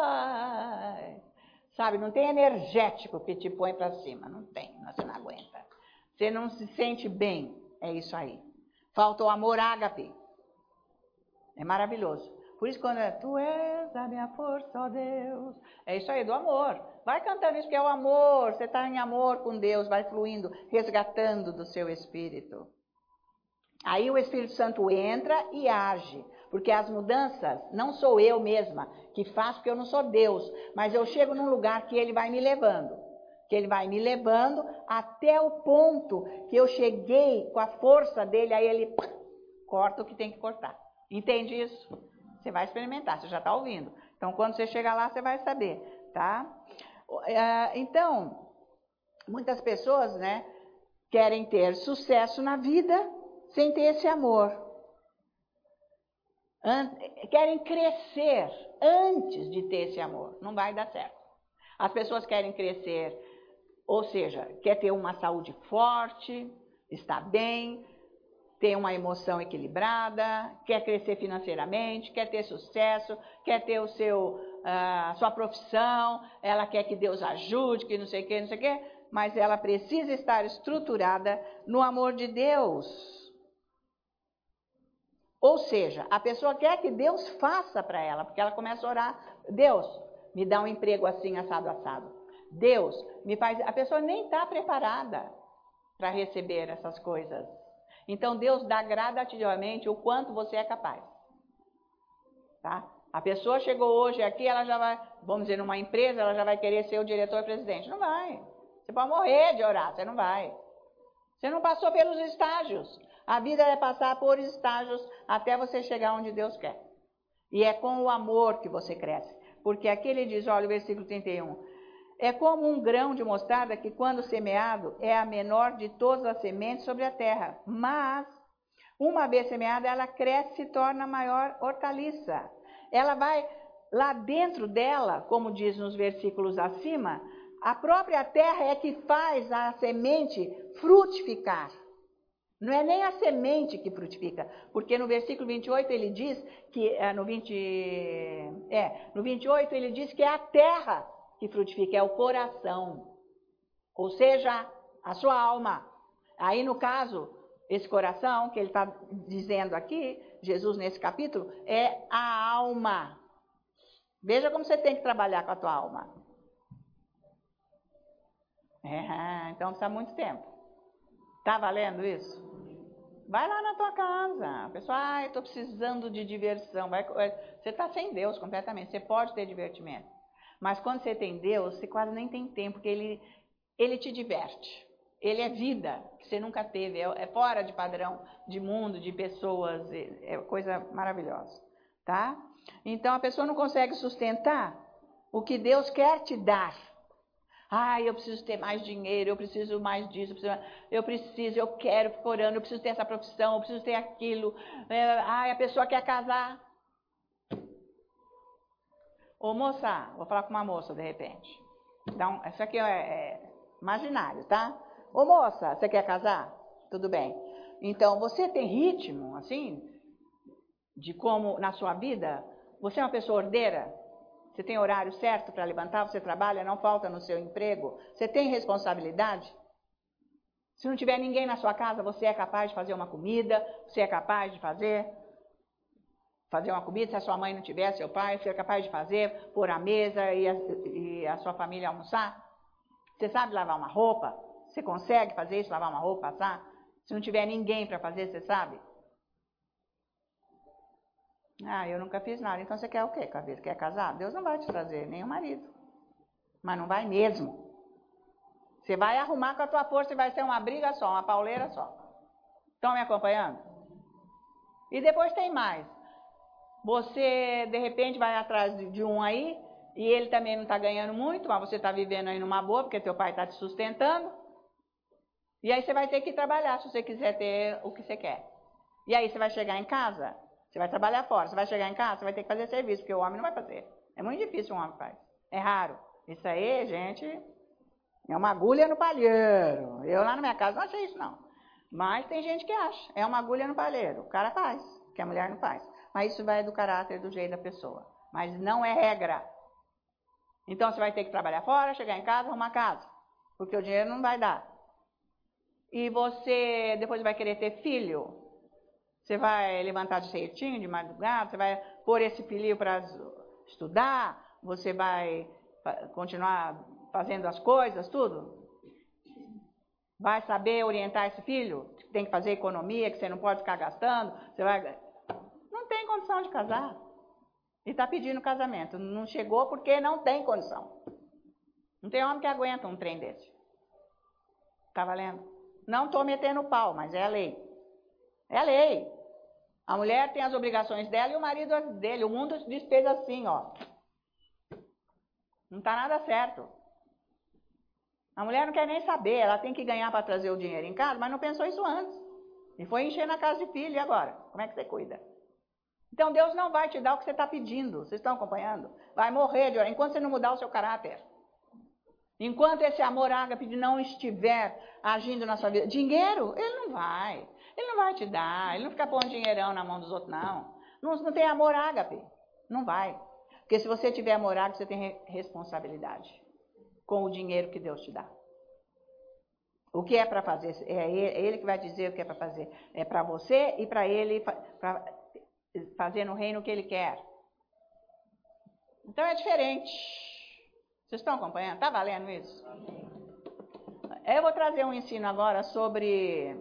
ai, sabe, não tem energético que te põe para cima, não tem, você não aguenta. Você não se sente bem, é isso aí. Falta o amor ágape. É maravilhoso. Por isso quando é, tu és a minha força, ó Deus, é isso aí, do amor. Vai cantando isso que é o amor, você está em amor com Deus, vai fluindo, resgatando do seu espírito. Aí o Espírito Santo entra e age, porque as mudanças não sou eu mesma que faço, porque eu não sou Deus, mas eu chego num lugar que ele vai me levando, que ele vai me levando até o ponto que eu cheguei com a força dele, aí ele pá, corta o que tem que cortar. Entende isso? Você vai experimentar, você já está ouvindo. Então, quando você chegar lá, você vai saber, tá? Então, muitas pessoas, né, querem ter sucesso na vida sem ter esse amor. Querem crescer antes de ter esse amor. Não vai dar certo. As pessoas querem crescer, ou seja, quer ter uma saúde forte, estar bem, ter uma emoção equilibrada, quer crescer financeiramente, quer ter sucesso, quer ter o seu, a sua profissão, ela quer que Deus ajude, que não sei o que, não sei o que, mas ela precisa estar estruturada no amor de Deus. Ou seja, a pessoa quer que Deus faça para ela, porque ela começa a orar, Deus, me dá um emprego assim, assado, assado. Deus, me faz... A pessoa nem está preparada para receber essas coisas. Então, Deus dá gradativamente o quanto você é capaz. Tá? A pessoa chegou hoje aqui, ela já vai, vamos dizer, numa empresa, ela já vai querer ser o diretor-presidente. Não vai. Você pode morrer de orar, você não vai. Você não passou pelos estágios. A vida é passar por estágios até você chegar onde Deus quer. E é com o amor que você cresce. Porque aqui ele diz, olha o versículo trinta e um. É como um grão de mostarda que, quando semeado, é a menor de todas as sementes sobre a terra. Mas, Uma vez semeada, ela cresce e se torna maior hortaliça. Ela vai lá dentro dela, como diz nos versículos acima, a própria terra é que faz a semente frutificar. Não é nem a semente que frutifica, porque no versículo vinte e oito ele diz que, é, no, vinte, é, no vinte e oito ele diz que é a terra que frutifica, é o coração, ou seja, a sua alma. Aí no caso, esse coração que ele está dizendo aqui, Jesus nesse capítulo, é a alma. Veja como você tem que trabalhar com a tua alma. É, então precisa muito tempo. Tá valendo isso? Vai lá na tua casa. A pessoa, ah, eu estou precisando de diversão. Vai, você está sem Deus completamente. Você pode ter divertimento. Mas quando você tem Deus, você quase nem tem tempo, porque Ele, ele te diverte. Ele é vida, que você nunca teve. É, é fora de padrão de mundo, de pessoas. É, é coisa maravilhosa. Tá? Então a pessoa não consegue sustentar o que Deus quer te dar. Ah, eu preciso ter mais dinheiro, eu preciso mais disso, eu preciso, eu, preciso, eu quero, fico orando, eu preciso ter essa profissão, eu preciso ter aquilo. É, ah, a pessoa quer casar. Ô moça, vou falar com uma moça de repente. Então, isso aqui é, é imaginário, tá? Ô moça, você quer casar? Tudo bem. Então, você tem ritmo, assim, de como na sua vida, você é uma pessoa ordeira? Você tem horário certo para levantar, você trabalha, não falta no seu emprego, você tem responsabilidade? Se não tiver ninguém na sua casa, você é capaz de fazer uma comida, você é capaz de fazer, fazer uma comida, se a sua mãe não tiver, seu pai, você é capaz de fazer, pôr a mesa e a, e a sua família almoçar? Você sabe lavar uma roupa? Você consegue fazer isso, lavar uma roupa, passar? Se não tiver ninguém para fazer, você sabe? Ah, eu nunca fiz nada. Então você quer o quê, cabeça? Quer casar? Deus não vai te trazer nem o marido. Mas não vai mesmo. Você vai arrumar com a tua força e vai ser uma briga só, uma pauleira só. Estão me acompanhando? E depois tem mais. Você, de repente, vai atrás de um aí, e ele também não está ganhando muito, mas você está vivendo aí numa boa, porque teu pai está te sustentando. E aí você vai ter que trabalhar, se você quiser ter o que você quer. E aí você vai chegar em casa... Você vai trabalhar fora, você vai chegar em casa, você vai ter que fazer serviço, porque o homem não vai fazer. É muito difícil um homem faz. É raro. Isso aí, gente, é uma agulha no palheiro. Eu lá na minha casa não achei isso, não. Mas tem gente que acha. É uma agulha no palheiro. O cara faz, que a mulher não faz. Mas isso vai do caráter, do jeito da pessoa. Mas não é regra. Então você vai ter que trabalhar fora, chegar em casa, arrumar casa. Porque o dinheiro não vai dar. E você depois vai querer ter filho. Você vai levantar de ceitinho, de madrugada, você vai pôr esse filho para estudar, você vai continuar fazendo as coisas, tudo? Vai saber orientar esse filho? Que tem que fazer economia, que você não pode ficar gastando, você vai... Não tem condição de casar. E está pedindo casamento. Não chegou porque não tem condição. Não tem homem que aguenta um trem desse. Tá valendo? Não estou metendo pau, mas é a lei. É a lei. A mulher tem as obrigações dela e o marido as dele. O mundo diz fez assim, ó. Não está nada certo. A mulher não quer nem saber, ela tem que ganhar para trazer o dinheiro em casa, mas não pensou isso antes. E foi encher na casa de filho, e agora? Como é que você cuida? Então Deus não vai te dar o que você está pedindo. Vocês estão acompanhando? Vai morrer de orar, enquanto você não mudar o seu caráter. Enquanto esse amor ágape não estiver agindo na sua vida. Dinheiro, ele não vai. Ele não vai te dar, ele não fica pondo dinheirão na mão dos outros, não. Não, não tem amor ágape. Não vai. Porque se você tiver amor ágape, você tem responsabilidade com o dinheiro que Deus te dá. O que é para fazer? É ele que vai dizer o que é para fazer. É para você e para ele pra fazer no reino o que ele quer. Então é diferente. Vocês estão acompanhando? Está valendo isso? Eu vou trazer um ensino agora sobre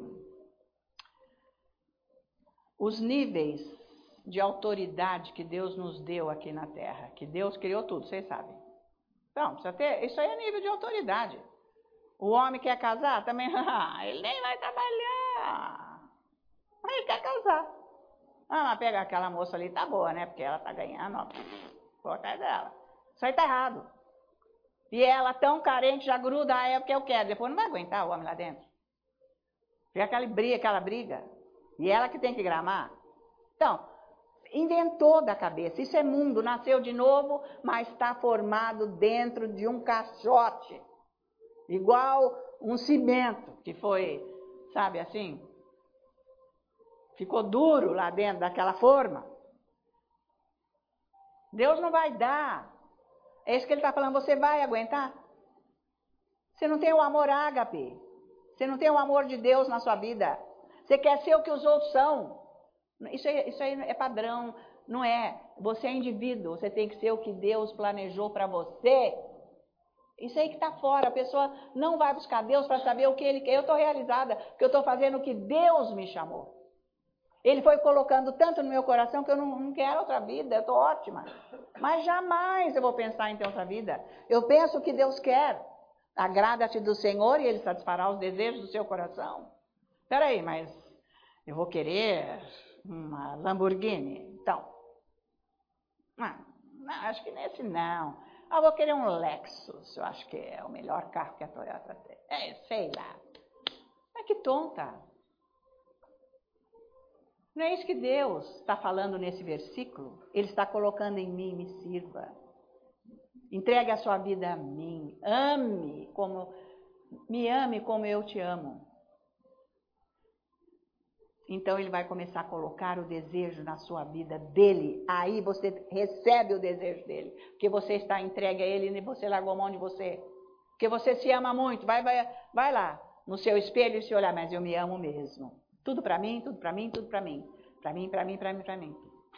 os níveis de autoridade que Deus nos deu aqui na Terra. Que Deus criou tudo, vocês sabem. Então, precisa ter, isso aí é nível de autoridade. O homem quer casar, também, ele nem vai trabalhar. Mas ele quer casar. Ah, mas pega aquela moça ali, tá boa, né? Porque ela tá ganhando, ó, vou atrás dela. Isso aí tá errado. E ela tão carente, já gruda, ah, é o que eu quero. Depois não vai aguentar o homem lá dentro. Fica aquela briga, aquela briga. E ela que tem que gramar. Então, inventou da cabeça. Isso é mundo, nasceu de novo, mas está formado dentro de um caixote. Igual um cimento que foi, sabe assim, ficou duro lá dentro daquela forma. Deus não vai dar. É isso que ele está falando, você vai aguentar? Você não tem o amor ágape. Você não tem o amor de Deus na sua vida. Você quer ser o que os outros são. Isso aí, isso aí é padrão, não é. Você é indivíduo, você tem que ser o que Deus planejou para você. Isso aí que está fora, a pessoa não vai buscar Deus para saber o que Ele quer. Eu estou realizada, porque eu estou fazendo o que Deus me chamou. Ele foi colocando tanto no meu coração que eu não, não quero outra vida, eu estou ótima. Mas jamais eu vou pensar em ter outra vida. Eu penso o que Deus quer. Agrada-te do Senhor e Ele satisfará os desejos do seu coração. Espera aí, mas eu vou querer uma Lamborghini? Então, não, não, acho que nesse não. Ah, vou querer um Lexus, eu acho que é o melhor carro que a Toyota tem. É, sei lá. Mas que tonta. Não é isso que Deus está falando nesse versículo? Ele está colocando em mim, me sirva. Entregue a sua vida a mim. Ame como, me ame como eu te amo. Então ele vai começar a colocar o desejo na sua vida dele. Aí você recebe o desejo dele. Porque você está entregue a ele e você largou a mão de você. Porque você se ama muito. Vai, vai, vai lá no seu espelho e se olhar, mas eu me amo mesmo. Tudo para mim, tudo para mim, tudo para mim. Para mim, para mim, para mim, para mim.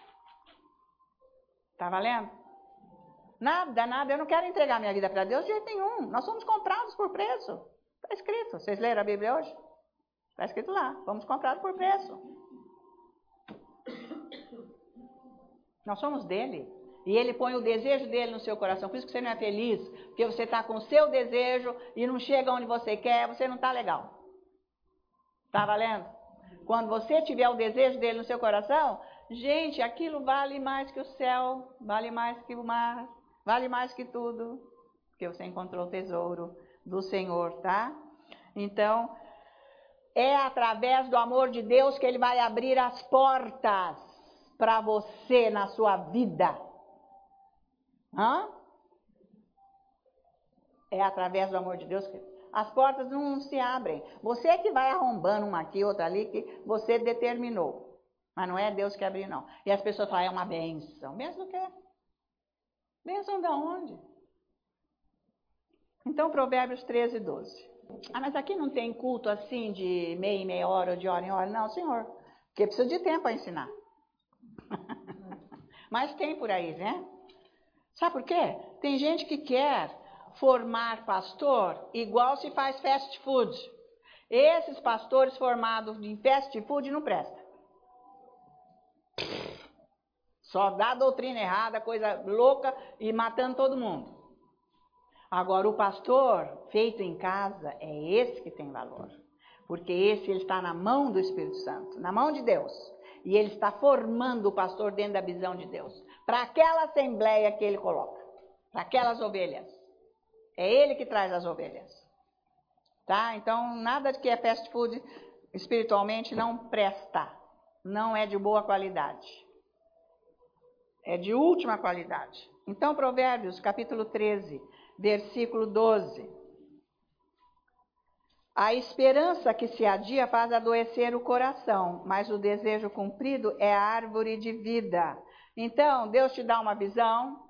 Tá valendo? Nada, nada. Eu não quero entregar minha vida para Deus de jeito nenhum. Nós somos comprados por preço. Está escrito. Vocês leram a Bíblia hoje? Está escrito lá. Fomos comprados por preço. Nós somos dele. E ele põe o desejo dele no seu coração. Por isso que você não é feliz. Porque você está com o seu desejo e não chega onde você quer. Você não está legal. Está valendo? Quando você tiver o desejo dele no seu coração, gente, aquilo vale mais que o céu, vale mais que o mar, vale mais que tudo, porque você encontrou o tesouro do Senhor, tá? Então, é através do amor de Deus que ele vai abrir as portas para você na sua vida. Hã? É através do amor de Deus que... As portas não se abrem. Você é que vai arrombando uma aqui, outra ali, que você determinou. Mas não é Deus que abriu, não. E as pessoas falam, é uma bênção. Bênção do quê? Bênção de onde? Então, Provérbios treze, doze. Ah, mas aqui não tem culto assim de meia em meia hora ou de hora em hora? Não, senhor. Porque precisa de tempo para ensinar. Mas tem por aí, né? Sabe por quê? Tem gente que quer formar pastor igual se faz fast food. Esses pastores formados em fast food não prestam. Só dá doutrina errada, coisa louca e matando todo mundo. Agora, o pastor feito em casa é esse que tem valor. Porque esse ele está na mão do Espírito Santo, na mão de Deus. E ele está formando o pastor dentro da visão de Deus. Para aquela assembleia que ele coloca. Para aquelas ovelhas. É ele que traz as ovelhas. Tá? Então, nada de que é fast food espiritualmente não presta. Não é de boa qualidade. É de última qualidade. Então, Provérbios, capítulo treze, versículo doze. A esperança que se adia faz adoecer o coração, mas o desejo cumprido é a árvore de vida. Então, Deus te dá uma visão.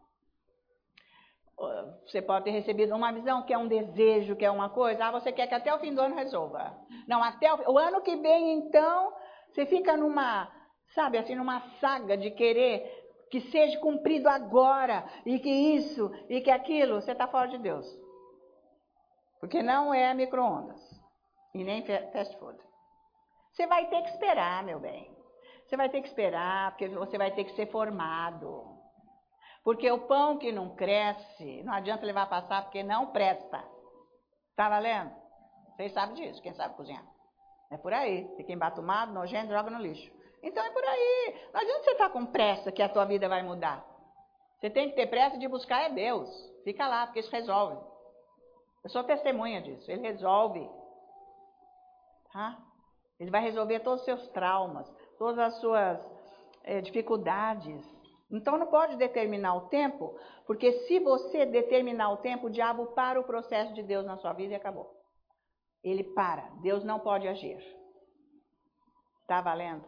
Você pode ter recebido uma visão que é um desejo, que é uma coisa. Ah, você quer que até o fim do ano resolva. Não, até o, o ano que vem, então, você fica numa, sabe, assim, numa saga de querer que seja cumprido agora, e que isso, e que aquilo. Você está fora de Deus. Porque não é micro-ondas. E nem fast food. Você vai ter que esperar, meu bem. Você vai ter que esperar, porque você vai ter que ser formado. Porque o pão que não cresce, não adianta levar a passar, porque não presta. Tá valendo? Vocês sabem disso, quem sabe cozinhar. É por aí. Fica embatumado, nojento, joga no lixo. Então é por aí. Não adianta você estar com pressa que a tua vida vai mudar. Você tem que ter pressa de buscar é Deus. Fica lá, porque isso resolve. Eu sou testemunha disso. Ele resolve. Tá? Ele vai resolver todos os seus traumas, todas as suas é, dificuldades. Então não pode determinar o tempo, porque se você determinar o tempo, o diabo para o processo de Deus na sua vida e acabou. Ele para, Deus não pode agir. Está valendo?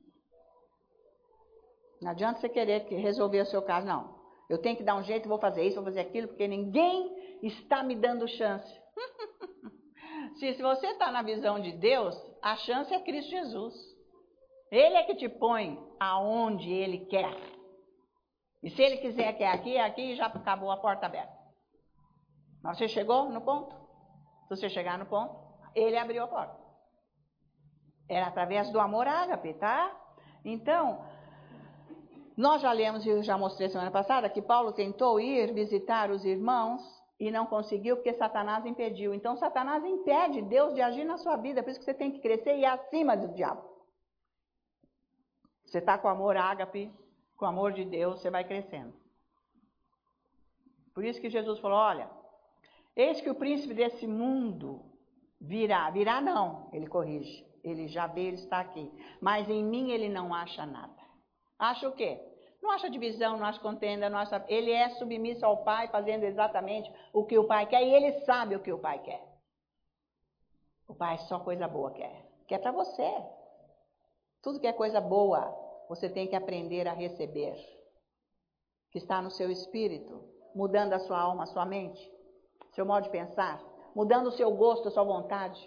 Não adianta você querer resolver o seu caso, não. Eu tenho que dar um jeito, vou fazer isso, vou fazer aquilo, porque ninguém está me dando chance. se, se você está na visão de Deus, a chance é Cristo Jesus. Ele é que te põe aonde Ele quer. E se Ele quiser que é aqui, é aqui, já acabou a porta aberta. Mas você chegou no ponto? Se você chegar no ponto, Ele abriu a porta. Era através do amor ágape, tá? Então, nós já lemos, e eu já mostrei semana passada, que Paulo tentou ir visitar os irmãos e não conseguiu porque Satanás impediu. Então, Satanás impede Deus de agir na sua vida, por isso que você tem que crescer e ir acima do diabo. Você está com amor ágape, com o amor de Deus, você vai crescendo. Por isso que Jesus falou, olha, eis que o príncipe desse mundo virá. Virá não, ele corrige. Ele já veio, ele está aqui. Mas em mim ele não acha nada. Acha o quê? Não acha divisão, não acha contenda, não acha... Ele é submisso ao Pai, fazendo exatamente o que o Pai quer, e ele sabe o que o Pai quer. O Pai só coisa boa quer. Quer para você. Tudo que é coisa boa, você tem que aprender a receber. Que está no seu espírito, mudando a sua alma, a sua mente, seu modo de pensar, mudando o seu gosto, a sua vontade.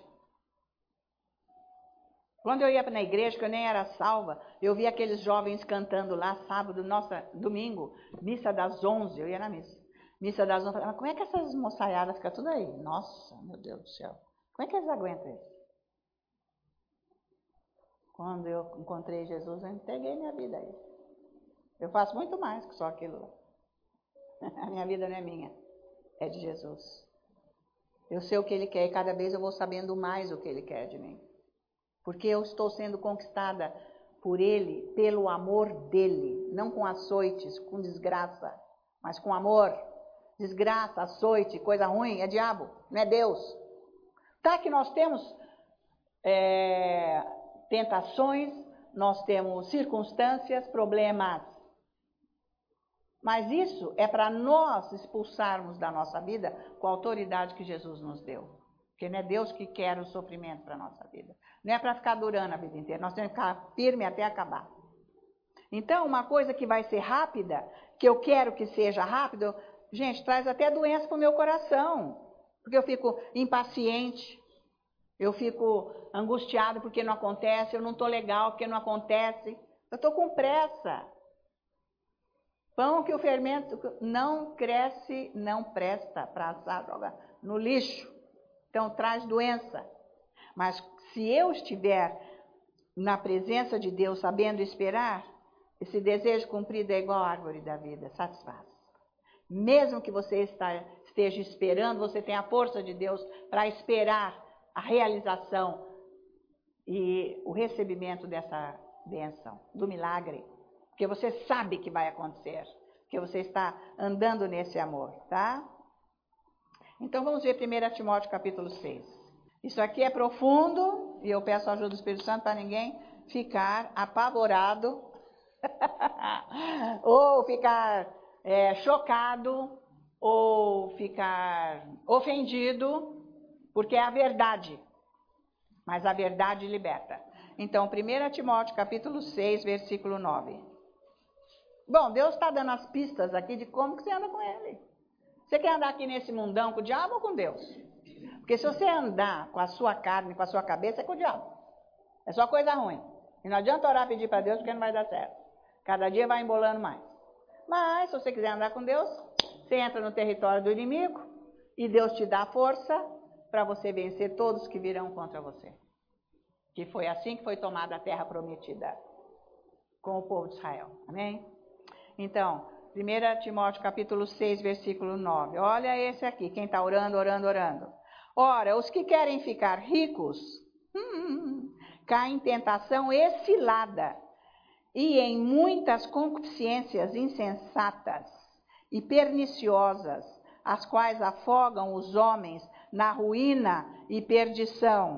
Quando eu ia na igreja, que eu nem era salva, eu via aqueles jovens cantando lá, sábado, nossa, domingo, missa das onze, eu ia na missa. Missa das onze, mas como é que essas moçaiadas ficam tudo aí? Nossa, meu Deus do céu, como é que eles aguentam isso? Quando eu encontrei Jesus, eu entreguei minha vida a Ele. Eu faço muito mais que só aquilo lá. A minha vida não é minha, é de Jesus. Eu sei o que Ele quer e cada vez eu vou sabendo mais o que Ele quer de mim. Porque eu estou sendo conquistada por Ele, pelo amor dEle, não com açoites, com desgraça, mas com amor. Desgraça, açoite, coisa ruim, é diabo, não é Deus. Tá que nós temos é, tentações, nós temos circunstâncias, problemas. Mas isso é para nós expulsarmos da nossa vida com a autoridade que Jesus nos deu. Porque não é Deus que quer o sofrimento para a nossa vida. Não é para ficar durando a vida inteira. Nós temos que ficar firme até acabar. Então, uma coisa que vai ser rápida, que eu quero que seja rápido, gente, traz até doença para o meu coração. Porque eu fico impaciente, eu fico angustiado porque não acontece, eu não estou legal porque não acontece. Eu estou com pressa. Pão que o fermento não cresce, não presta para assar, joga no lixo. Então, traz doença. Mas se eu estiver na presença de Deus, sabendo esperar, esse desejo cumprido é igual à árvore da vida, satisfaz. Mesmo que você está, esteja esperando, você tem a força de Deus para esperar a realização e o recebimento dessa bênção, do milagre. Porque você sabe que vai acontecer, porque você está andando nesse amor, tá? Então vamos ver primeiro Timóteo capítulo seis. Isso aqui é profundo e eu peço a ajuda do Espírito Santo para ninguém ficar apavorado ou ficar é, chocado ou ficar ofendido, porque é a verdade. Mas a verdade liberta. Então, primeiro Timóteo capítulo seis, versículo nove. Bom, Deus está dando as pistas aqui de como que você anda com Ele. Você quer andar aqui nesse mundão com o diabo ou com Deus? Porque se você andar com a sua carne, com a sua cabeça, é com o diabo. É só coisa ruim. E não adianta orar e pedir para Deus porque não vai dar certo. Cada dia vai embolando mais. Mas, se você quiser andar com Deus, você entra no território do inimigo e Deus te dá força para você vencer todos que virão contra você. Que foi assim que foi tomada a terra prometida com o povo de Israel. Amém? Então, primeiro Timóteo capítulo seis, versículo nove. Olha esse aqui, quem está orando, orando, orando. Ora, os que querem ficar ricos, hum, caem em tentação escilada e em muitas concupiscências insensatas e perniciosas, as quais afogam os homens na ruína e perdição.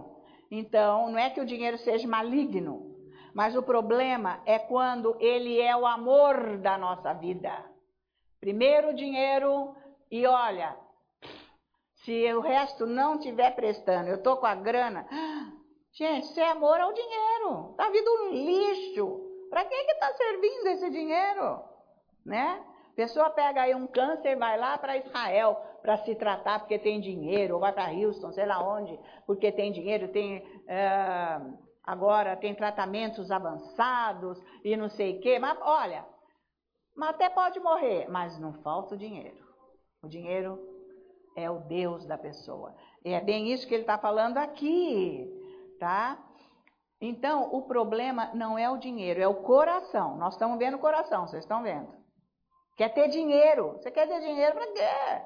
Então, não é que o dinheiro seja maligno, mas o problema é quando ele é o amor da nossa vida. Primeiro o dinheiro e olha, se o resto não estiver prestando, eu estou com a grana, gente, se é amor ao dinheiro, está vindo um lixo. Para que que está servindo esse dinheiro? Né? A pessoa pega aí um câncer e vai lá para Israel para se tratar porque tem dinheiro, ou vai para Houston, sei lá onde, porque tem dinheiro, tem, é, agora tem tratamentos avançados e não sei o quê. Mas olha, mas até pode morrer, mas não falta o dinheiro. O dinheiro é o Deus da pessoa. E é bem isso que ele está falando aqui, tá? Então, o problema não é o dinheiro, é o coração. Nós estamos vendo o coração, vocês estão vendo. Quer ter dinheiro. Você quer ter dinheiro para quê?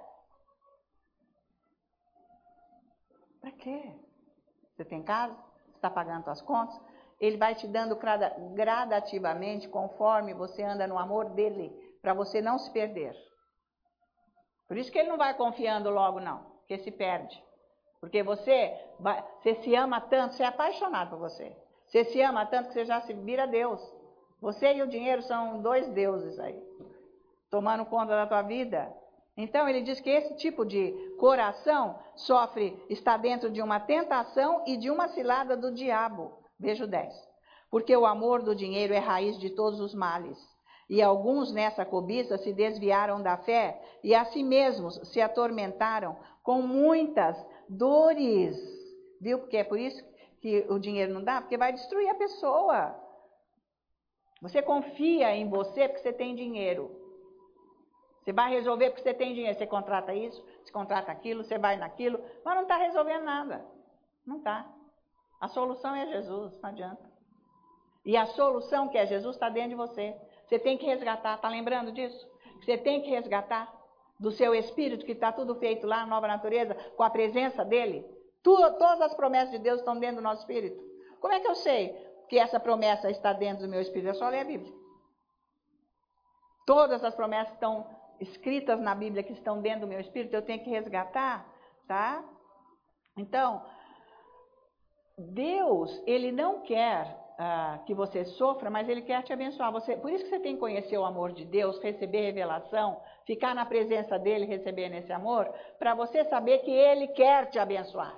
Para quê? Você tem casa? Você está pagando suas contas? Ele vai te dando gradativamente, conforme você anda no amor dele, para você não se perder. Por isso que ele não vai confiando logo, não, porque se perde. Porque você, vai, você se ama tanto, você é apaixonado por você. Você se ama tanto que você já se vira Deus. Você e o dinheiro são dois deuses aí, tomando conta da tua vida. Então ele diz que esse tipo de coração sofre, está dentro de uma tentação e de uma cilada do diabo. Veja o dez. Porque o amor do dinheiro é raiz de todos os males. E alguns nessa cobiça se desviaram da fé e a si mesmos se atormentaram com muitas dores. Viu? Porque é por isso que o dinheiro não dá, porque vai destruir a pessoa. Você confia em você porque você tem dinheiro. Você vai resolver porque você tem dinheiro. Você contrata isso, você contrata aquilo, você vai naquilo, mas não está resolvendo nada. Não está. A solução é Jesus, não adianta. E a solução que é Jesus está dentro de você. Você tem que resgatar, está lembrando disso? Você tem que resgatar do seu espírito, que está tudo feito lá na nova natureza, com a presença dele. Tudo, todas as promessas de Deus estão dentro do nosso espírito. Como é que eu sei que essa promessa está dentro do meu espírito? É só ler a Bíblia. Todas as promessas estão escritas na Bíblia, que estão dentro do meu espírito, eu tenho que resgatar, tá? Então, Deus, ele não quer ah, que você sofra, mas ele quer te abençoar. Você, por isso que você tem que conhecer o amor de Deus, receber revelação, ficar na presença dele, receber esse amor, para você saber que ele quer te abençoar.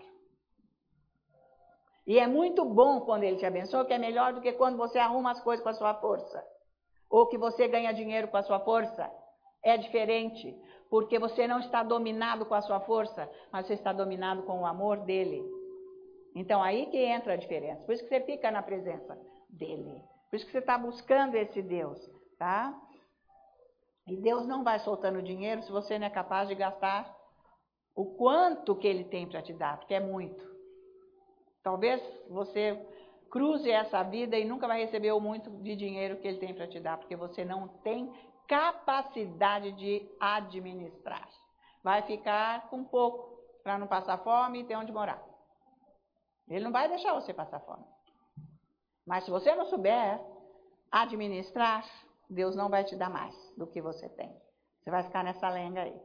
E é muito bom quando ele te abençoa, que é melhor do que quando você arruma as coisas com a sua força, ou que você ganha dinheiro com a sua força. É diferente, porque você não está dominado com a sua força, mas você está dominado com o amor dele. Então, aí que entra a diferença. Por isso que você fica na presença dele. Por isso que você está buscando esse Deus, tá? E Deus não vai soltando dinheiro se você não é capaz de gastar o quanto que ele tem para te dar, porque é muito. Talvez você cruze essa vida e nunca vai receber o muito de dinheiro que ele tem para te dar, porque você não tem capacidade de administrar. Vai ficar com pouco, para não passar fome e ter onde morar. Ele não vai deixar você passar fome. Mas se você não souber administrar, Deus não vai te dar mais do que você tem. Você vai ficar nessa lenga aí.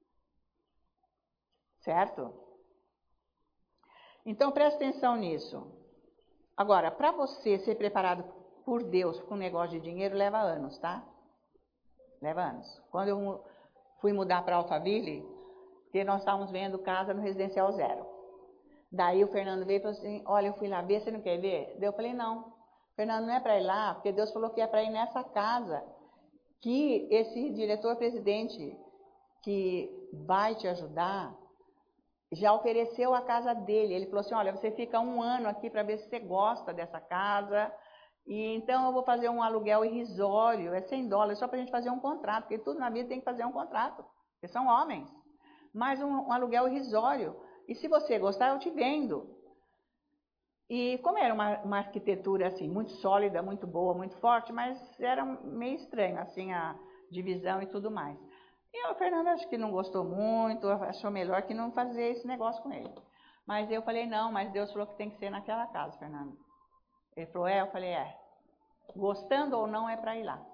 Certo? Então, preste atenção nisso. Agora, para você ser preparado por Deus com um negócio de dinheiro, leva anos, tá? Leva anos. Quando eu fui mudar para Alphaville, porque nós estávamos vendo casa no Residencial Zero. Daí o Fernando veio e falou assim, olha, eu fui lá ver, você não quer ver? Daí eu falei, não, Fernando, não é para ir lá, porque Deus falou que é para ir nessa casa, que esse diretor-presidente que vai te ajudar, já ofereceu a casa dele. Ele falou assim, olha, você fica um ano aqui para ver se você gosta dessa casa, e então eu vou fazer um aluguel irrisório, é cem dólares, só para a gente fazer um contrato, porque tudo na vida tem que fazer um contrato, porque são homens, mas um, um aluguel irrisório. E se você gostar, eu te vendo. E como era uma, uma arquitetura assim, muito sólida, muito boa, muito forte, mas era meio estranho, assim, a divisão e tudo mais. E o Fernando acho que não gostou muito, achou melhor que não fazer esse negócio com ele. Mas eu falei, não, mas Deus falou que tem que ser naquela casa, Fernando. Ele falou, é? Eu falei, é. Gostando ou não, é para ir lá.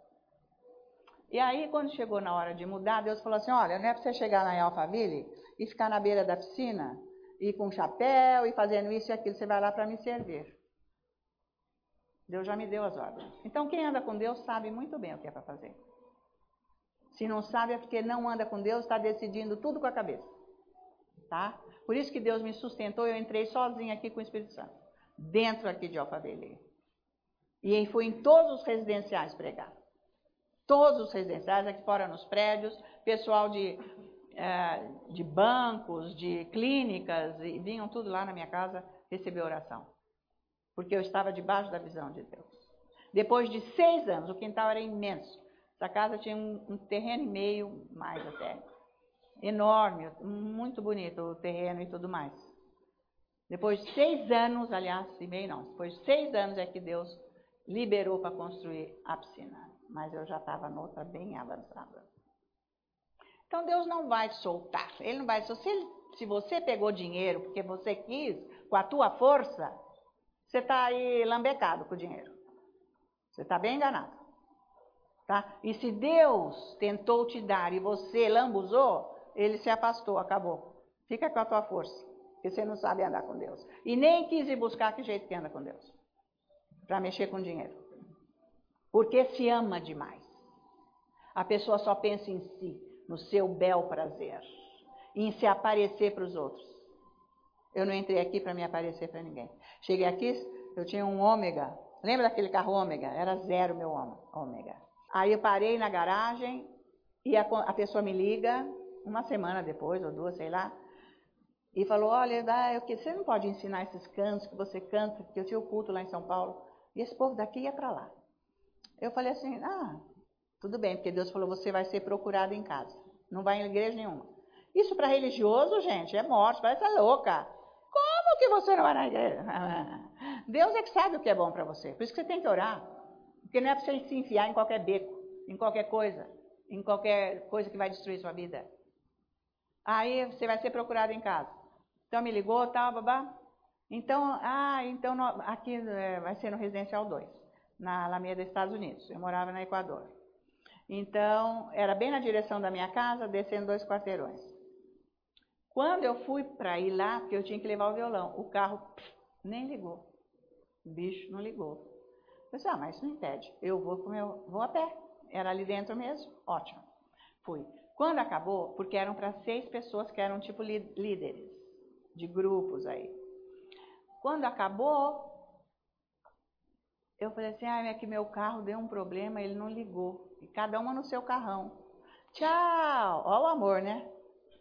E aí, quando chegou na hora de mudar, Deus falou assim, olha, não é para você chegar na Alphaville e ficar na beira da piscina e com chapéu, e fazendo isso e aquilo, você vai lá para me servir. Deus já me deu as ordens. Então, quem anda com Deus sabe muito bem o que é para fazer. Se não sabe, é porque não anda com Deus, está decidindo tudo com a cabeça. Tá? Por isso que Deus me sustentou, eu entrei sozinha aqui com o Espírito Santo. Dentro aqui de Alphaville. E fui em todos os residenciais pregar. Todos os residenciais, aqui fora nos prédios, pessoal de, é, de bancos, de clínicas, e vinham tudo lá na minha casa receber oração. Porque eu estava debaixo da visão de Deus. Depois de seis anos, o quintal era imenso. Essa casa tinha um, um terreno e meio, mais até. Enorme, muito bonito o terreno e tudo mais. Depois de seis anos, aliás, e meio não, depois de seis anos é que Deus liberou para construir a piscina. Mas eu já estava noutra bem avançada. Então Deus não vai te soltar. Ele não vai, se você, se você pegou dinheiro porque você quis, com a tua força, você está aí lambecado com o dinheiro. Você está bem enganado. Tá? E se Deus tentou te dar e você lambuzou, ele se afastou, acabou. Fica com a tua força, porque você não sabe andar com Deus. E nem quis ir buscar que jeito que anda com Deus. Para mexer com dinheiro. Porque se ama demais. A pessoa só pensa em si, no seu bel prazer, em se aparecer para os outros. Eu não entrei aqui para me aparecer para ninguém. Cheguei aqui, eu tinha um ômega. Lembra daquele carro ômega? Era zero meu ômega. Aí eu parei na garagem e a, a pessoa me liga, uma semana depois, ou duas, sei lá, e falou, olha, eu, você não pode ensinar esses cantos que você canta, porque eu tinha o culto lá em São Paulo, e esse povo daqui ia para lá. Eu falei assim, ah, tudo bem, porque Deus falou, você vai ser procurado em casa, não vai em igreja nenhuma. Isso para religioso, gente, é morte, parece louca. Como que você não vai na igreja? Deus é que sabe o que é bom para você, por isso que você tem que orar. Porque não é para você se enfiar em qualquer beco, em qualquer coisa, em qualquer coisa que vai destruir sua vida. Aí você vai ser procurado em casa. Então me ligou, tal, babá. Então, ah, então aqui é, vai ser no Residencial dois, na Alameda, Estados Unidos. Eu morava no Equador. Então, era bem na direção da minha casa, descendo dois quarteirões. Quando eu fui para ir lá, porque eu tinha que levar o violão, o carro pff, nem ligou. O bicho não ligou. Eu disse, ah, mas isso não impede. Eu vou, com meu, vou a pé. Era ali dentro mesmo? Ótimo. Fui. Quando acabou, porque eram para seis pessoas que eram tipo líderes de grupos aí. Quando acabou, eu falei assim, ah, é que meu carro deu um problema, ele não ligou. E cada uma no seu carrão. Tchau! Olha o amor, né?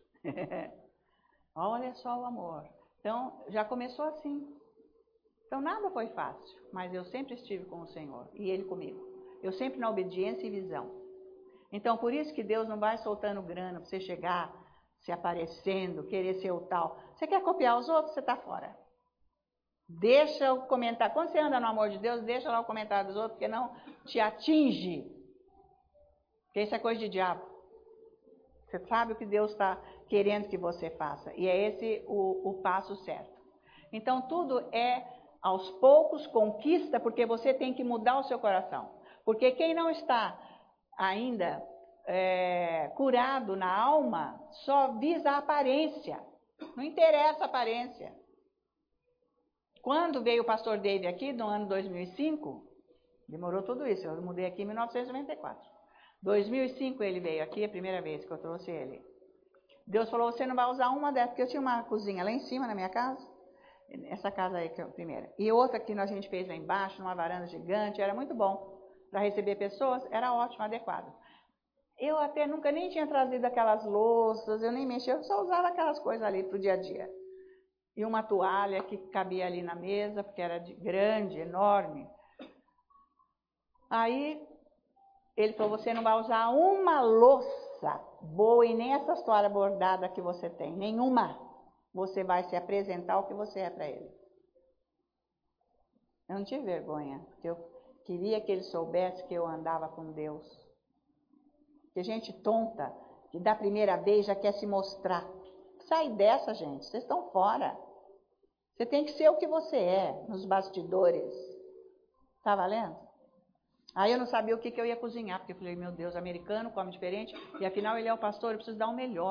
Olha só o amor. Então, já começou assim. Então, nada foi fácil, mas eu sempre estive com o Senhor e Ele comigo. Eu sempre na obediência e visão. Então, por isso que Deus não vai soltando grana para você chegar, se aparecendo, querer ser o tal. Você quer copiar os outros, você está fora. Deixa o comentário. Quando você anda no amor de Deus, deixa lá o comentário dos outros, porque não te atinge. Porque isso é coisa de diabo. Você sabe o que Deus está querendo que você faça. E é esse o, o passo certo. Então, tudo é aos poucos, conquista, porque você tem que mudar o seu coração. Porque quem não está ainda é, curado na alma, só visa a aparência. Não interessa a aparência. Quando veio o pastor Dave aqui, no ano dois mil e cinco, demorou tudo isso, eu mudei aqui em mil novecentos e noventa e quatro. dois mil e cinco ele veio aqui, a primeira vez que eu trouxe ele. Deus falou, você não vai usar uma dessas, porque eu tinha uma cozinha lá em cima na minha casa, essa casa aí que é a primeira. E outra que a gente fez lá embaixo, numa varanda gigante, era muito bom. Para receber pessoas, era ótimo, adequado. Eu até nunca nem tinha trazido aquelas louças, eu nem mexia, eu só usava aquelas coisas ali para o dia a dia. E uma toalha que cabia ali na mesa, porque era de grande, enorme. Aí, ele falou, você não vai usar uma louça boa e nem essas toalhas bordadas que você tem, nenhuma. Você vai se apresentar o que você é para ele. Eu não tive vergonha, porque eu queria que ele soubesse que eu andava com Deus. Que gente tonta, que da primeira vez já quer se mostrar. Sai dessa, gente, vocês estão fora. Você tem que ser o que você é, nos bastidores. Tá valendo? Aí eu não sabia o que, que eu ia cozinhar, porque eu falei, meu Deus, americano come diferente, e afinal ele é o pastor, eu preciso dar o melhor.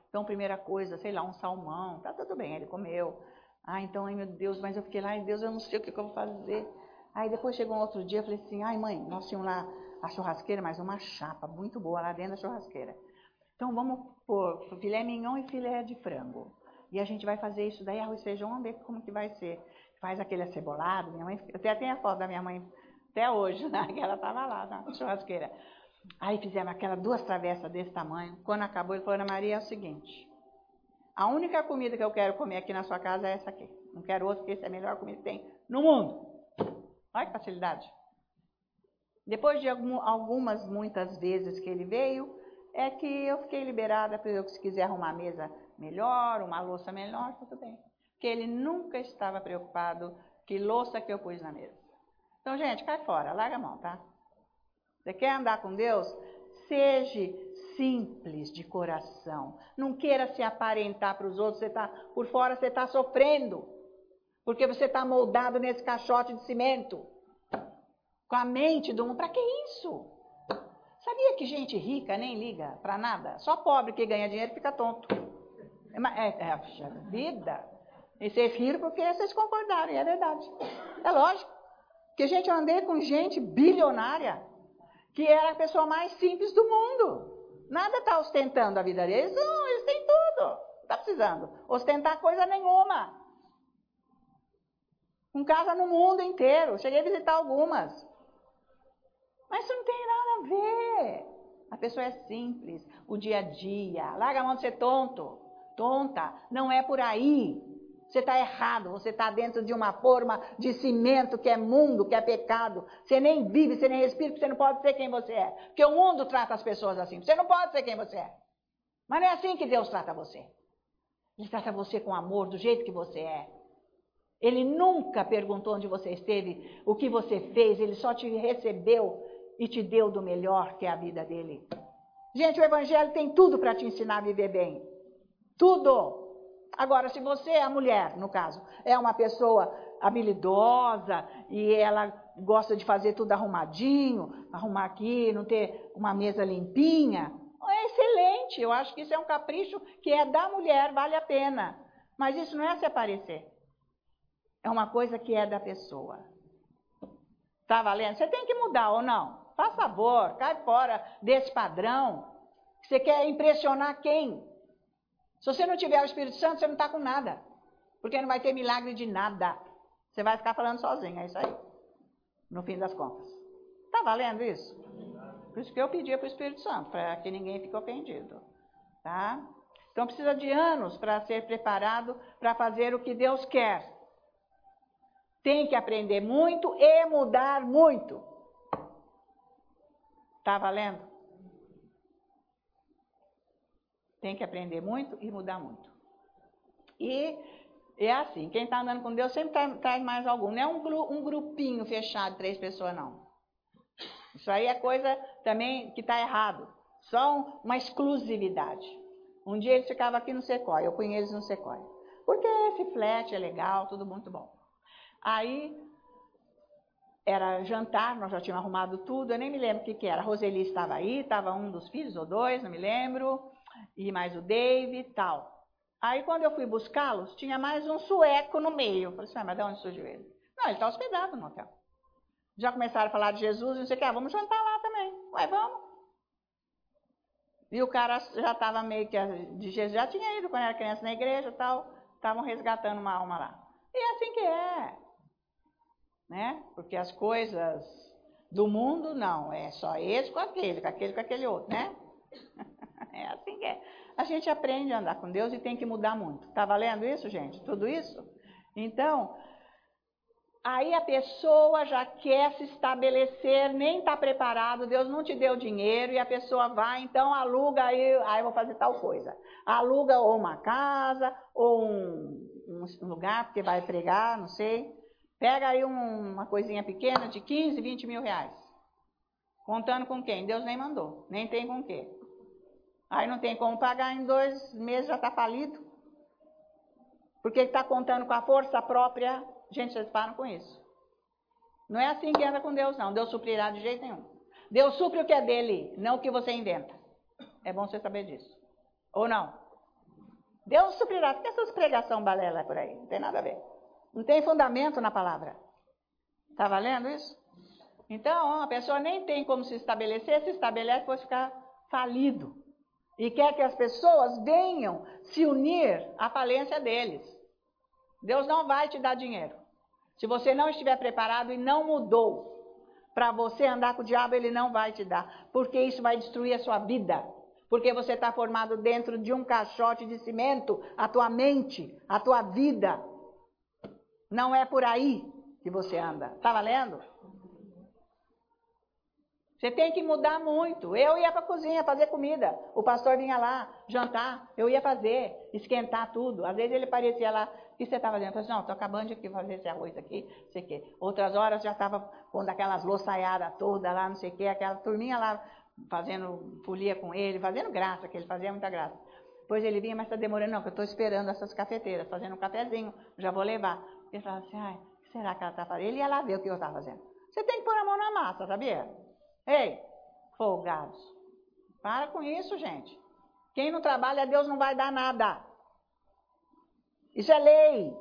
Então, primeira coisa, sei lá, um salmão, tá tudo bem, ele comeu. Ah, então, ai meu Deus, mas eu fiquei lá, ai Deus, eu não sei o que, que eu vou fazer. Aí depois chegou um outro dia, eu falei assim, ai mãe, nós tínhamos lá a churrasqueira, mas uma chapa muito boa lá dentro da churrasqueira. Então vamos pôr filé mignon e filé de frango. E a gente vai fazer isso daí, arroz e feijão, vamos ver como que vai ser. Faz aquele acebolado, minha mãe, até tem a foto da minha mãe até hoje, né, que ela estava lá na churrasqueira. Aí fizemos aquelas duas travessas desse tamanho. Quando acabou, ele falou, Ana Maria, é o seguinte, a única comida que eu quero comer aqui na sua casa é essa aqui. Não quero outra, porque essa é a melhor comida que tem no mundo. Olha que facilidade. Depois de algumas, muitas vezes que ele veio, é que eu fiquei liberada para eu, se quiser arrumar a mesa melhor, uma louça melhor, tudo bem. Porque ele nunca estava preocupado que louça que eu pus na mesa. Então, gente, cai fora, larga a mão, tá? Você quer andar com Deus? Seja simples de coração. Não queira se aparentar para os outros. Você tá, por fora você está sofrendo. Porque você está moldado nesse caixote de cimento. Com a mente do mundo. Para que isso? Sabia que gente rica nem liga para nada? Só pobre que ganha dinheiro fica tonto. É, é, é a vida. E vocês riram porque vocês concordaram, e é verdade. É lógico. Porque, gente, eu andei com gente bilionária, que era a pessoa mais simples do mundo. Nada está ostentando a vida deles. Não, eles têm tudo. Não está precisando ostentar coisa nenhuma. Com casa no mundo inteiro. Cheguei a visitar algumas. Mas isso não tem nada a ver. A pessoa é simples, o dia a dia. Larga a mão de ser tonto, tonta. Não é por aí. Você está errado, você está dentro de uma forma de cimento que é mundo, que é pecado. Você nem vive, você nem respira, porque você não pode ser quem você é. Porque o mundo trata as pessoas assim. Você não pode ser quem você é. Mas não é assim que Deus trata você. Ele trata você com amor, do jeito que você é. Ele nunca perguntou onde você esteve, o que você fez. Ele só te recebeu e te deu do melhor, que é a vida dele. Gente, o Evangelho tem tudo para te ensinar a viver bem. Tudo. Agora, se você é a mulher, no caso, é uma pessoa habilidosa e ela gosta de fazer tudo arrumadinho, arrumar aqui, não ter uma mesa limpinha, é excelente. Eu acho que isso é um capricho que é da mulher, vale a pena. Mas isso não é se aparecer. É uma coisa que é da pessoa. Tá valendo? Você tem que mudar ou não? Faz favor, cai fora desse padrão. Você quer impressionar quem? Se você não tiver o Espírito Santo, você não está com nada. Porque não vai ter milagre de nada. Você vai ficar falando sozinho, é isso aí. No fim das contas. Tá valendo isso? Por isso que eu pedia para o Espírito Santo, para que ninguém fique ofendido. Tá? Então precisa de anos para ser preparado para fazer o que Deus quer. Tem que aprender muito e mudar muito. Tá valendo? Tem que aprender muito e mudar muito. E é assim, quem está andando com Deus sempre traz, traz mais algum. Não é um, gru, um grupinho fechado de três pessoas, não. Isso aí é coisa também que está errado. Só um, uma exclusividade. Um dia eles ficavam aqui no Sequoia, eu punha eles no Sequoia. Porque esse flat é legal, tudo muito bom. Aí, era jantar, nós já tínhamos arrumado tudo, eu nem me lembro o que, que era. A Roseli estava aí, estava um dos filhos, ou dois, não me lembro, e mais o Dave e tal. Aí, quando eu fui buscá-los, tinha mais um sueco no meio. Eu falei assim, ah, mas de onde surgiu ele? Não, ele está hospedado no hotel. Já começaram a falar de Jesus, não sei o que, ah, vamos jantar lá também. Ué, vamos. E o cara já estava meio que de Jesus, já tinha ido quando era criança na igreja e tal, estavam resgatando uma alma lá. E é assim que é. Né? Porque as coisas do mundo, não, é só esse com aquele, com aquele com aquele outro, né? É assim que é. A gente aprende a andar com Deus e tem que mudar muito. Tá valendo isso, gente? Tudo isso? Então, aí a pessoa já quer se estabelecer, nem está preparado, Deus não te deu dinheiro e a pessoa vai, então aluga aí, aí eu vou fazer tal coisa. Aluga ou uma casa, ou um, um lugar, porque vai pregar, não sei. Pega aí um, uma coisinha pequena de quinze, vinte mil reais. Contando com quem? Deus nem mandou, nem tem com o quê. Aí não tem como pagar, em dois meses já está falido. Porque está contando com a força própria. Gente, vocês param com isso. Não é assim que anda com Deus, não. Deus suprirá de jeito nenhum. Deus supre o que é dele, não o que você inventa. É bom você saber disso. Ou não? Deus suprirá. Por que essas pregação balela por aí? Não tem nada a ver. Não tem fundamento na palavra. Está valendo isso? Então, a pessoa nem tem como se estabelecer, se estabelece, depois ficar falido. E quer que as pessoas venham se unir à falência deles. Deus não vai te dar dinheiro. Se você não estiver preparado e não mudou para você andar com o diabo, ele não vai te dar. Porque isso vai destruir a sua vida. Porque você está formado dentro de um caixote de cimento, a tua mente, a tua vida. Não é por aí que você anda. Está valendo? Você tem que mudar muito. Eu ia para a cozinha fazer comida. O pastor vinha lá jantar. Eu ia fazer, esquentar tudo. Às vezes ele parecia lá. O que você está fazendo? Eu falei assim, não, estou acabando de fazer esse arroz aqui, não sei o quê. Outras horas já estava pondo aquelas louçaiadas todas lá, não sei o quê. Aquela turminha lá fazendo folia com ele, fazendo graça, que ele fazia muita graça. Depois ele vinha, mas está demorando. Não, que eu estou esperando essas cafeteiras, fazendo um cafezinho, já vou levar. Ele falava assim, ai, o que será que ela está fazendo? Ele ia lá ver o que eu estava fazendo. Você tem que pôr a mão na massa, sabia? Ei, folgados, para com isso, gente. Quem não trabalha, Deus não vai dar nada. Isso é lei.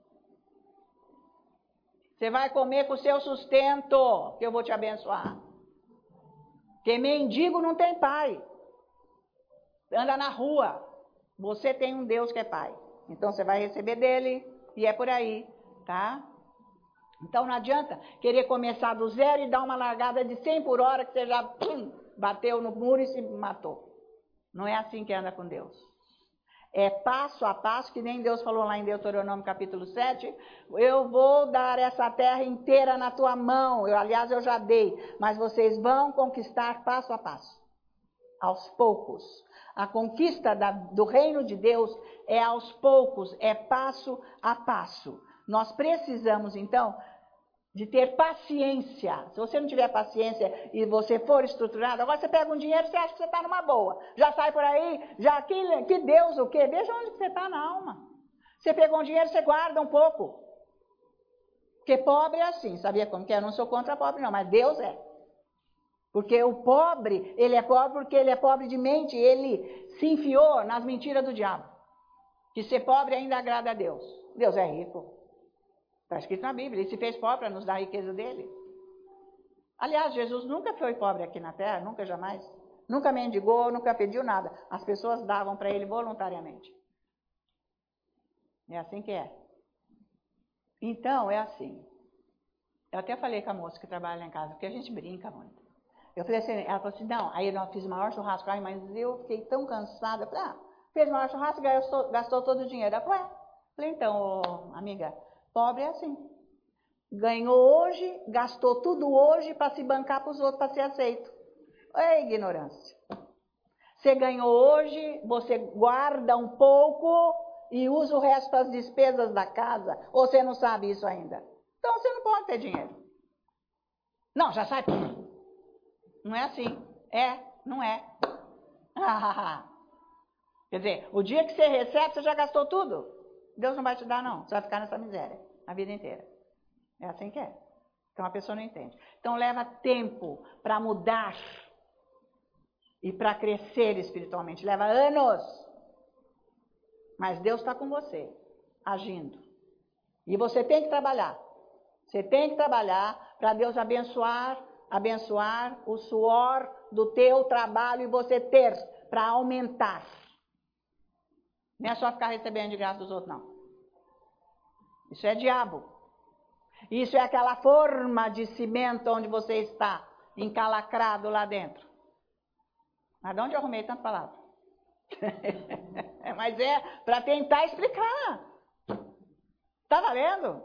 Você vai comer com o seu sustento, que eu vou te abençoar. Porque mendigo não tem pai. Anda na rua. Você tem um Deus que é pai. Então você vai receber dele e é por aí, tá? Então não adianta querer começar do zero e dar uma largada de cem por hora que você já pum, bateu no muro e se matou. Não é assim que anda com Deus. É passo a passo, que nem Deus falou lá em Deuteronômio capítulo sete, eu vou dar essa terra inteira na tua mão, eu, aliás eu já dei, mas vocês vão conquistar passo a passo, aos poucos. A conquista da, do reino de Deus é aos poucos, é passo a passo. Nós precisamos, então, de ter paciência. Se você não tiver paciência e você for estruturado, agora você pega um dinheiro e você acha que você está numa boa. Já sai por aí, já que, que Deus o quê? Veja onde você está na alma. Você pegou um dinheiro, você guarda um pouco. Porque pobre é assim, sabia como que é? Eu não sou contra pobre não, mas Deus é. Porque o pobre, ele é pobre porque ele é pobre de mente, ele se enfiou nas mentiras do diabo. Que ser pobre ainda agrada a Deus. Deus é rico. Está escrito na Bíblia, ele se fez pobre para nos dar a riqueza dele. Aliás, Jesus nunca foi pobre aqui na terra, nunca, jamais. Nunca mendigou, nunca pediu nada. As pessoas davam para ele voluntariamente. É assim que é. Então, é assim. Eu até falei com a moça que trabalha lá em casa, porque a gente brinca muito. Eu falei assim, ela falou assim, não, aí nós fizemos o maior churrasco, ai, mas eu fiquei tão cansada. Eu falei, ah, fez o maior churrasco, gastou, gastou todo o dinheiro. Ela falou, é. Falei, então, oh, amiga, pobre é assim. Ganhou hoje, gastou tudo hoje para se bancar para os outros, para ser aceito. É ignorância. Você ganhou hoje, você guarda um pouco e usa o resto para as despesas da casa. Ou você não sabe isso ainda? Então você não pode ter dinheiro. Não, já sai. Não é assim. É, não é. Quer dizer, o dia que você recebe, você já gastou tudo. Deus não vai te dar, não. Você vai ficar nessa miséria a vida inteira. É assim que é. Então a pessoa não entende. Então leva tempo para mudar e para crescer espiritualmente. Leva anos. Mas Deus está com você, agindo. E você tem que trabalhar. Você tem que trabalhar para Deus abençoar, abençoar o suor do teu trabalho e você ter para aumentar. Não é só ficar recebendo de graça dos outros, não. Isso é diabo. Isso é aquela forma de cimento onde você está, encalacrado lá dentro. Mas de onde eu arrumei tanta palavra? Mas é para tentar explicar. Está valendo?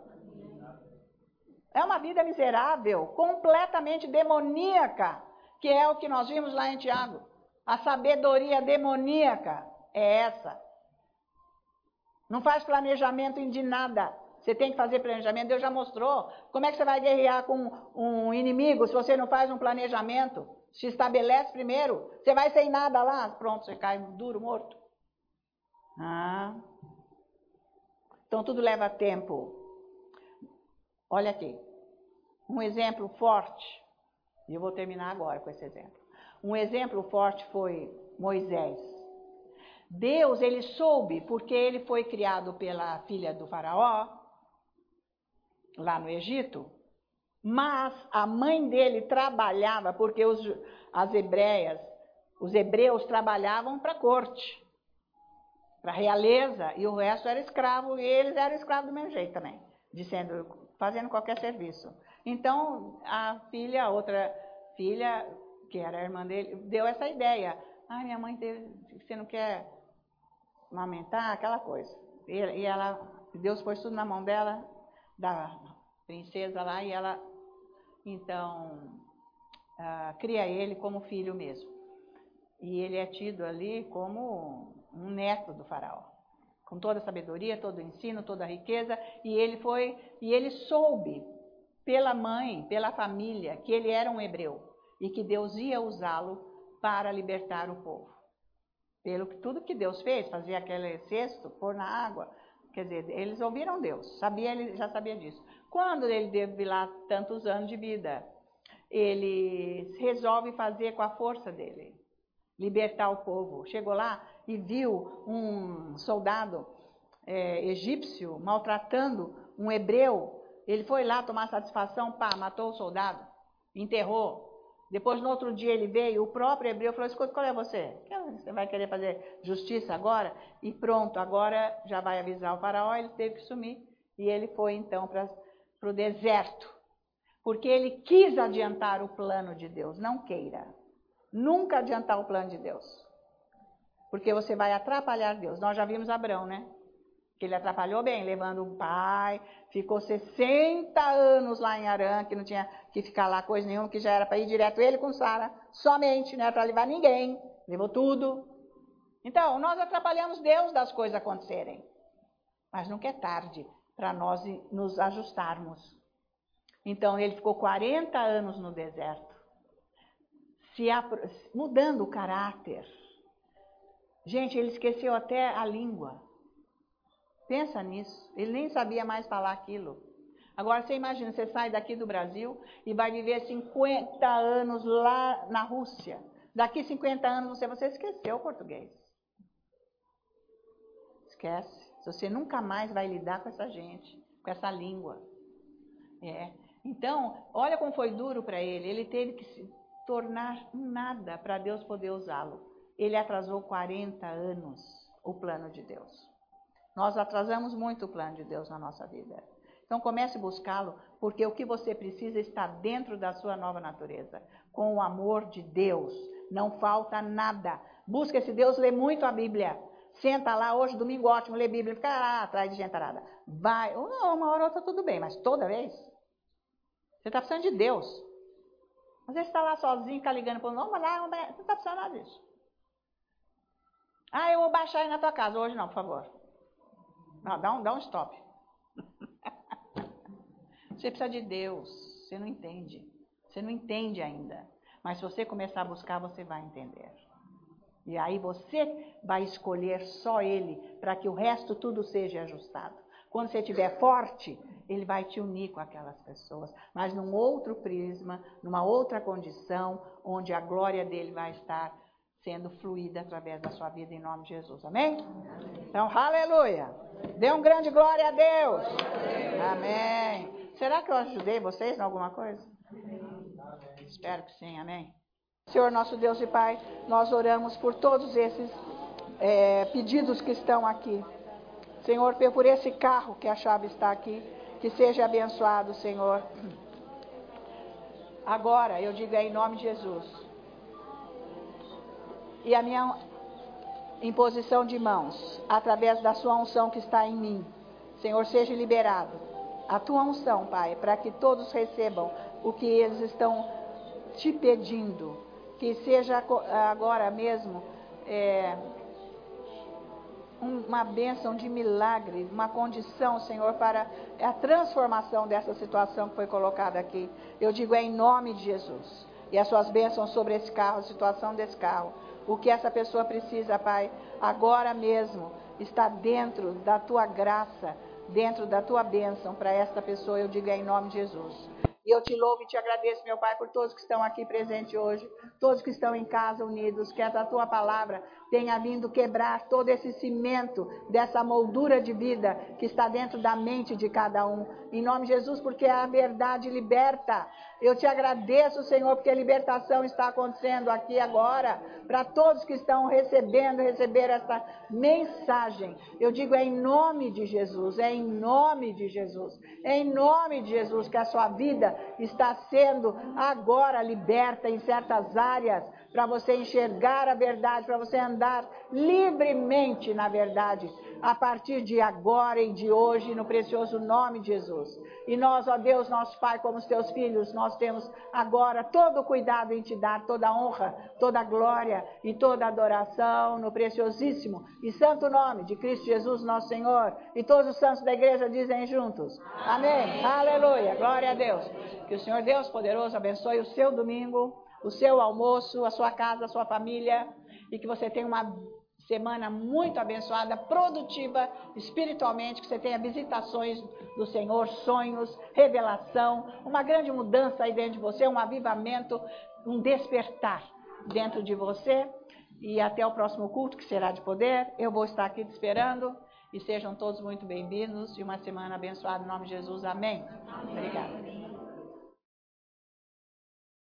É uma vida miserável, completamente demoníaca, que é o que nós vimos lá em Tiago. A sabedoria demoníaca é essa. Não faz planejamento de nada. Você tem que fazer planejamento, Deus já mostrou. Como é que você vai guerrear com um inimigo se você não faz um planejamento? Se estabelece primeiro, você vai sem nada lá, pronto, você cai duro, morto. Ah. Então tudo leva tempo. Olha aqui, um exemplo forte, e eu vou terminar agora com esse exemplo. Um exemplo forte foi Moisés. Deus, ele soube, porque ele foi criado pela filha do faraó, lá no Egito, mas a mãe dele trabalhava, porque os, as hebreias, os hebreus trabalhavam para a corte, para a realeza, e o resto era escravo, e eles eram escravos do mesmo jeito também, dizendo, fazendo qualquer serviço. Então, a filha, a outra filha, que era a irmã dele, deu essa ideia. Ah, minha mãe teve, você não quer amamentar? Aquela coisa. E, e ela, Deus pôs tudo na mão dela, da princesa lá, e ela, então, ah, cria ele como filho mesmo. E ele é tido ali como um neto do faraó, com toda a sabedoria, todo o ensino, toda a riqueza, e ele foi, e ele soube pela mãe, pela família, que ele era um hebreu e que Deus ia usá-lo para libertar o povo. Pelo que tudo que Deus fez, fazer aquele cesto, pôr na água, quer dizer, eles ouviram Deus, sabia, ele já sabia disso. Quando ele teve lá tantos anos de vida, ele resolve fazer com a força dele, libertar o povo. Chegou lá e viu um soldado é, egípcio maltratando um hebreu. Ele foi lá tomar satisfação, pá, matou o soldado, enterrou. Depois, no outro dia, ele veio, o próprio hebreu falou, escuta, qual é você? Você vai querer fazer justiça agora? E pronto, agora já vai avisar o faraó, ele teve que sumir. E ele foi, então, para o deserto, porque ele quis adiantar o plano de Deus, não queira. Nunca adiantar o plano de Deus, porque você vai atrapalhar Deus. Nós já vimos Abrão, né? Que ele atrapalhou bem, levando o pai, ficou sessenta anos lá em Harã, que não tinha que ficar lá coisa nenhuma, que já era para ir direto ele com Sara, somente, não era para levar ninguém, levou tudo. Então, nós atrapalhamos Deus das coisas acontecerem, mas nunca é tarde para nós nos ajustarmos. Então, ele ficou quarenta anos no deserto, se mudando o caráter. Gente, ele esqueceu até a língua. Pensa nisso, ele nem sabia mais falar aquilo. Agora você imagina, você sai daqui do Brasil e vai viver cinquenta anos lá na Rússia. Daqui cinquenta anos você, você esqueceu o português. Esquece. Você nunca mais vai lidar com essa gente, com essa língua. É. Então, olha como foi duro para ele. Ele teve que se tornar nada para Deus poder usá-lo. Ele atrasou quarenta anos o plano de Deus. Nós atrasamos muito o plano de Deus na nossa vida. Então comece a buscá-lo, porque o que você precisa está dentro da sua nova natureza. Com o amor de Deus, não falta nada. Busca esse Deus, lê muito a Bíblia. Senta lá, hoje, domingo ótimo, lê a Bíblia, fica lá atrás de gentarada. Vai, uma hora ou outra tudo bem, mas toda vez? Você está precisando de Deus. Às vezes você está lá sozinho, está ligando para o nome, mas lá, você não está precisando nada disso. Ah, eu vou baixar aí na tua casa, hoje não, por favor. Não, dá um, dá um stop. Você precisa de Deus, você não entende. Você não entende ainda. Mas se você começar a buscar, você vai entender. E aí você vai escolher só Ele, para que o resto tudo seja ajustado. Quando você estiver forte, Ele vai te unir com aquelas pessoas, mas num outro prisma, numa outra condição, onde a glória dele vai estar sendo fluída através da sua vida, em nome de Jesus. Amém? Então, aleluia! Dê um grande glória a Deus! Amém! Será que eu ajudei vocês em alguma coisa? Espero que sim, amém? Senhor nosso Deus e Pai, nós oramos por todos esses é, pedidos que estão aqui. Senhor, por esse carro que a chave está aqui, que seja abençoado, Senhor. Agora, eu digo em nome de Jesus. E a minha imposição de mãos, através da sua unção que está em mim, Senhor, seja liberado. A tua unção, Pai, para que todos recebam o que eles estão te pedindo. Que seja agora mesmo é, uma bênção de milagre, uma condição, Senhor, para a transformação dessa situação que foi colocada aqui. Eu digo é em nome de Jesus. E as suas bênçãos sobre esse carro, a situação desse carro. O que essa pessoa precisa, Pai, agora mesmo, está dentro da tua graça, dentro da tua bênção para esta pessoa, eu digo em nome de Jesus. E eu te louvo e te agradeço, meu Pai, por todos que estão aqui presentes hoje, todos que estão em casa unidos, que essa tua palavra tenha vindo quebrar todo esse cimento dessa moldura de vida que está dentro da mente de cada um. Em nome de Jesus, porque a verdade liberta. Eu te agradeço, Senhor, porque a libertação está acontecendo aqui agora, para todos que estão recebendo, receber essa mensagem. Eu digo, é em nome de Jesus, é em nome de Jesus, é em nome de Jesus que a sua vida está sendo agora liberta em certas áreas, para você enxergar a verdade, para você andar livremente na verdade, a partir de agora e de hoje, no precioso nome de Jesus. E nós, ó Deus, nosso Pai, como os teus filhos, nós temos agora todo o cuidado em te dar, toda a honra, toda a glória e toda a adoração no preciosíssimo e santo nome de Cristo Jesus, nosso Senhor. E todos os santos da igreja dizem juntos, amém, aleluia, glória a Deus. Que o Senhor Deus poderoso abençoe o seu domingo, o seu almoço, a sua casa, a sua família, e que você tenha uma semana muito abençoada, produtiva espiritualmente, que você tenha visitações do Senhor, sonhos, revelação, uma grande mudança aí dentro de você, um avivamento, um despertar dentro de você. E até o próximo culto, que será de poder, eu vou estar aqui te esperando, e sejam todos muito bem-vindos, e uma semana abençoada em nome de Jesus, amém. Obrigada.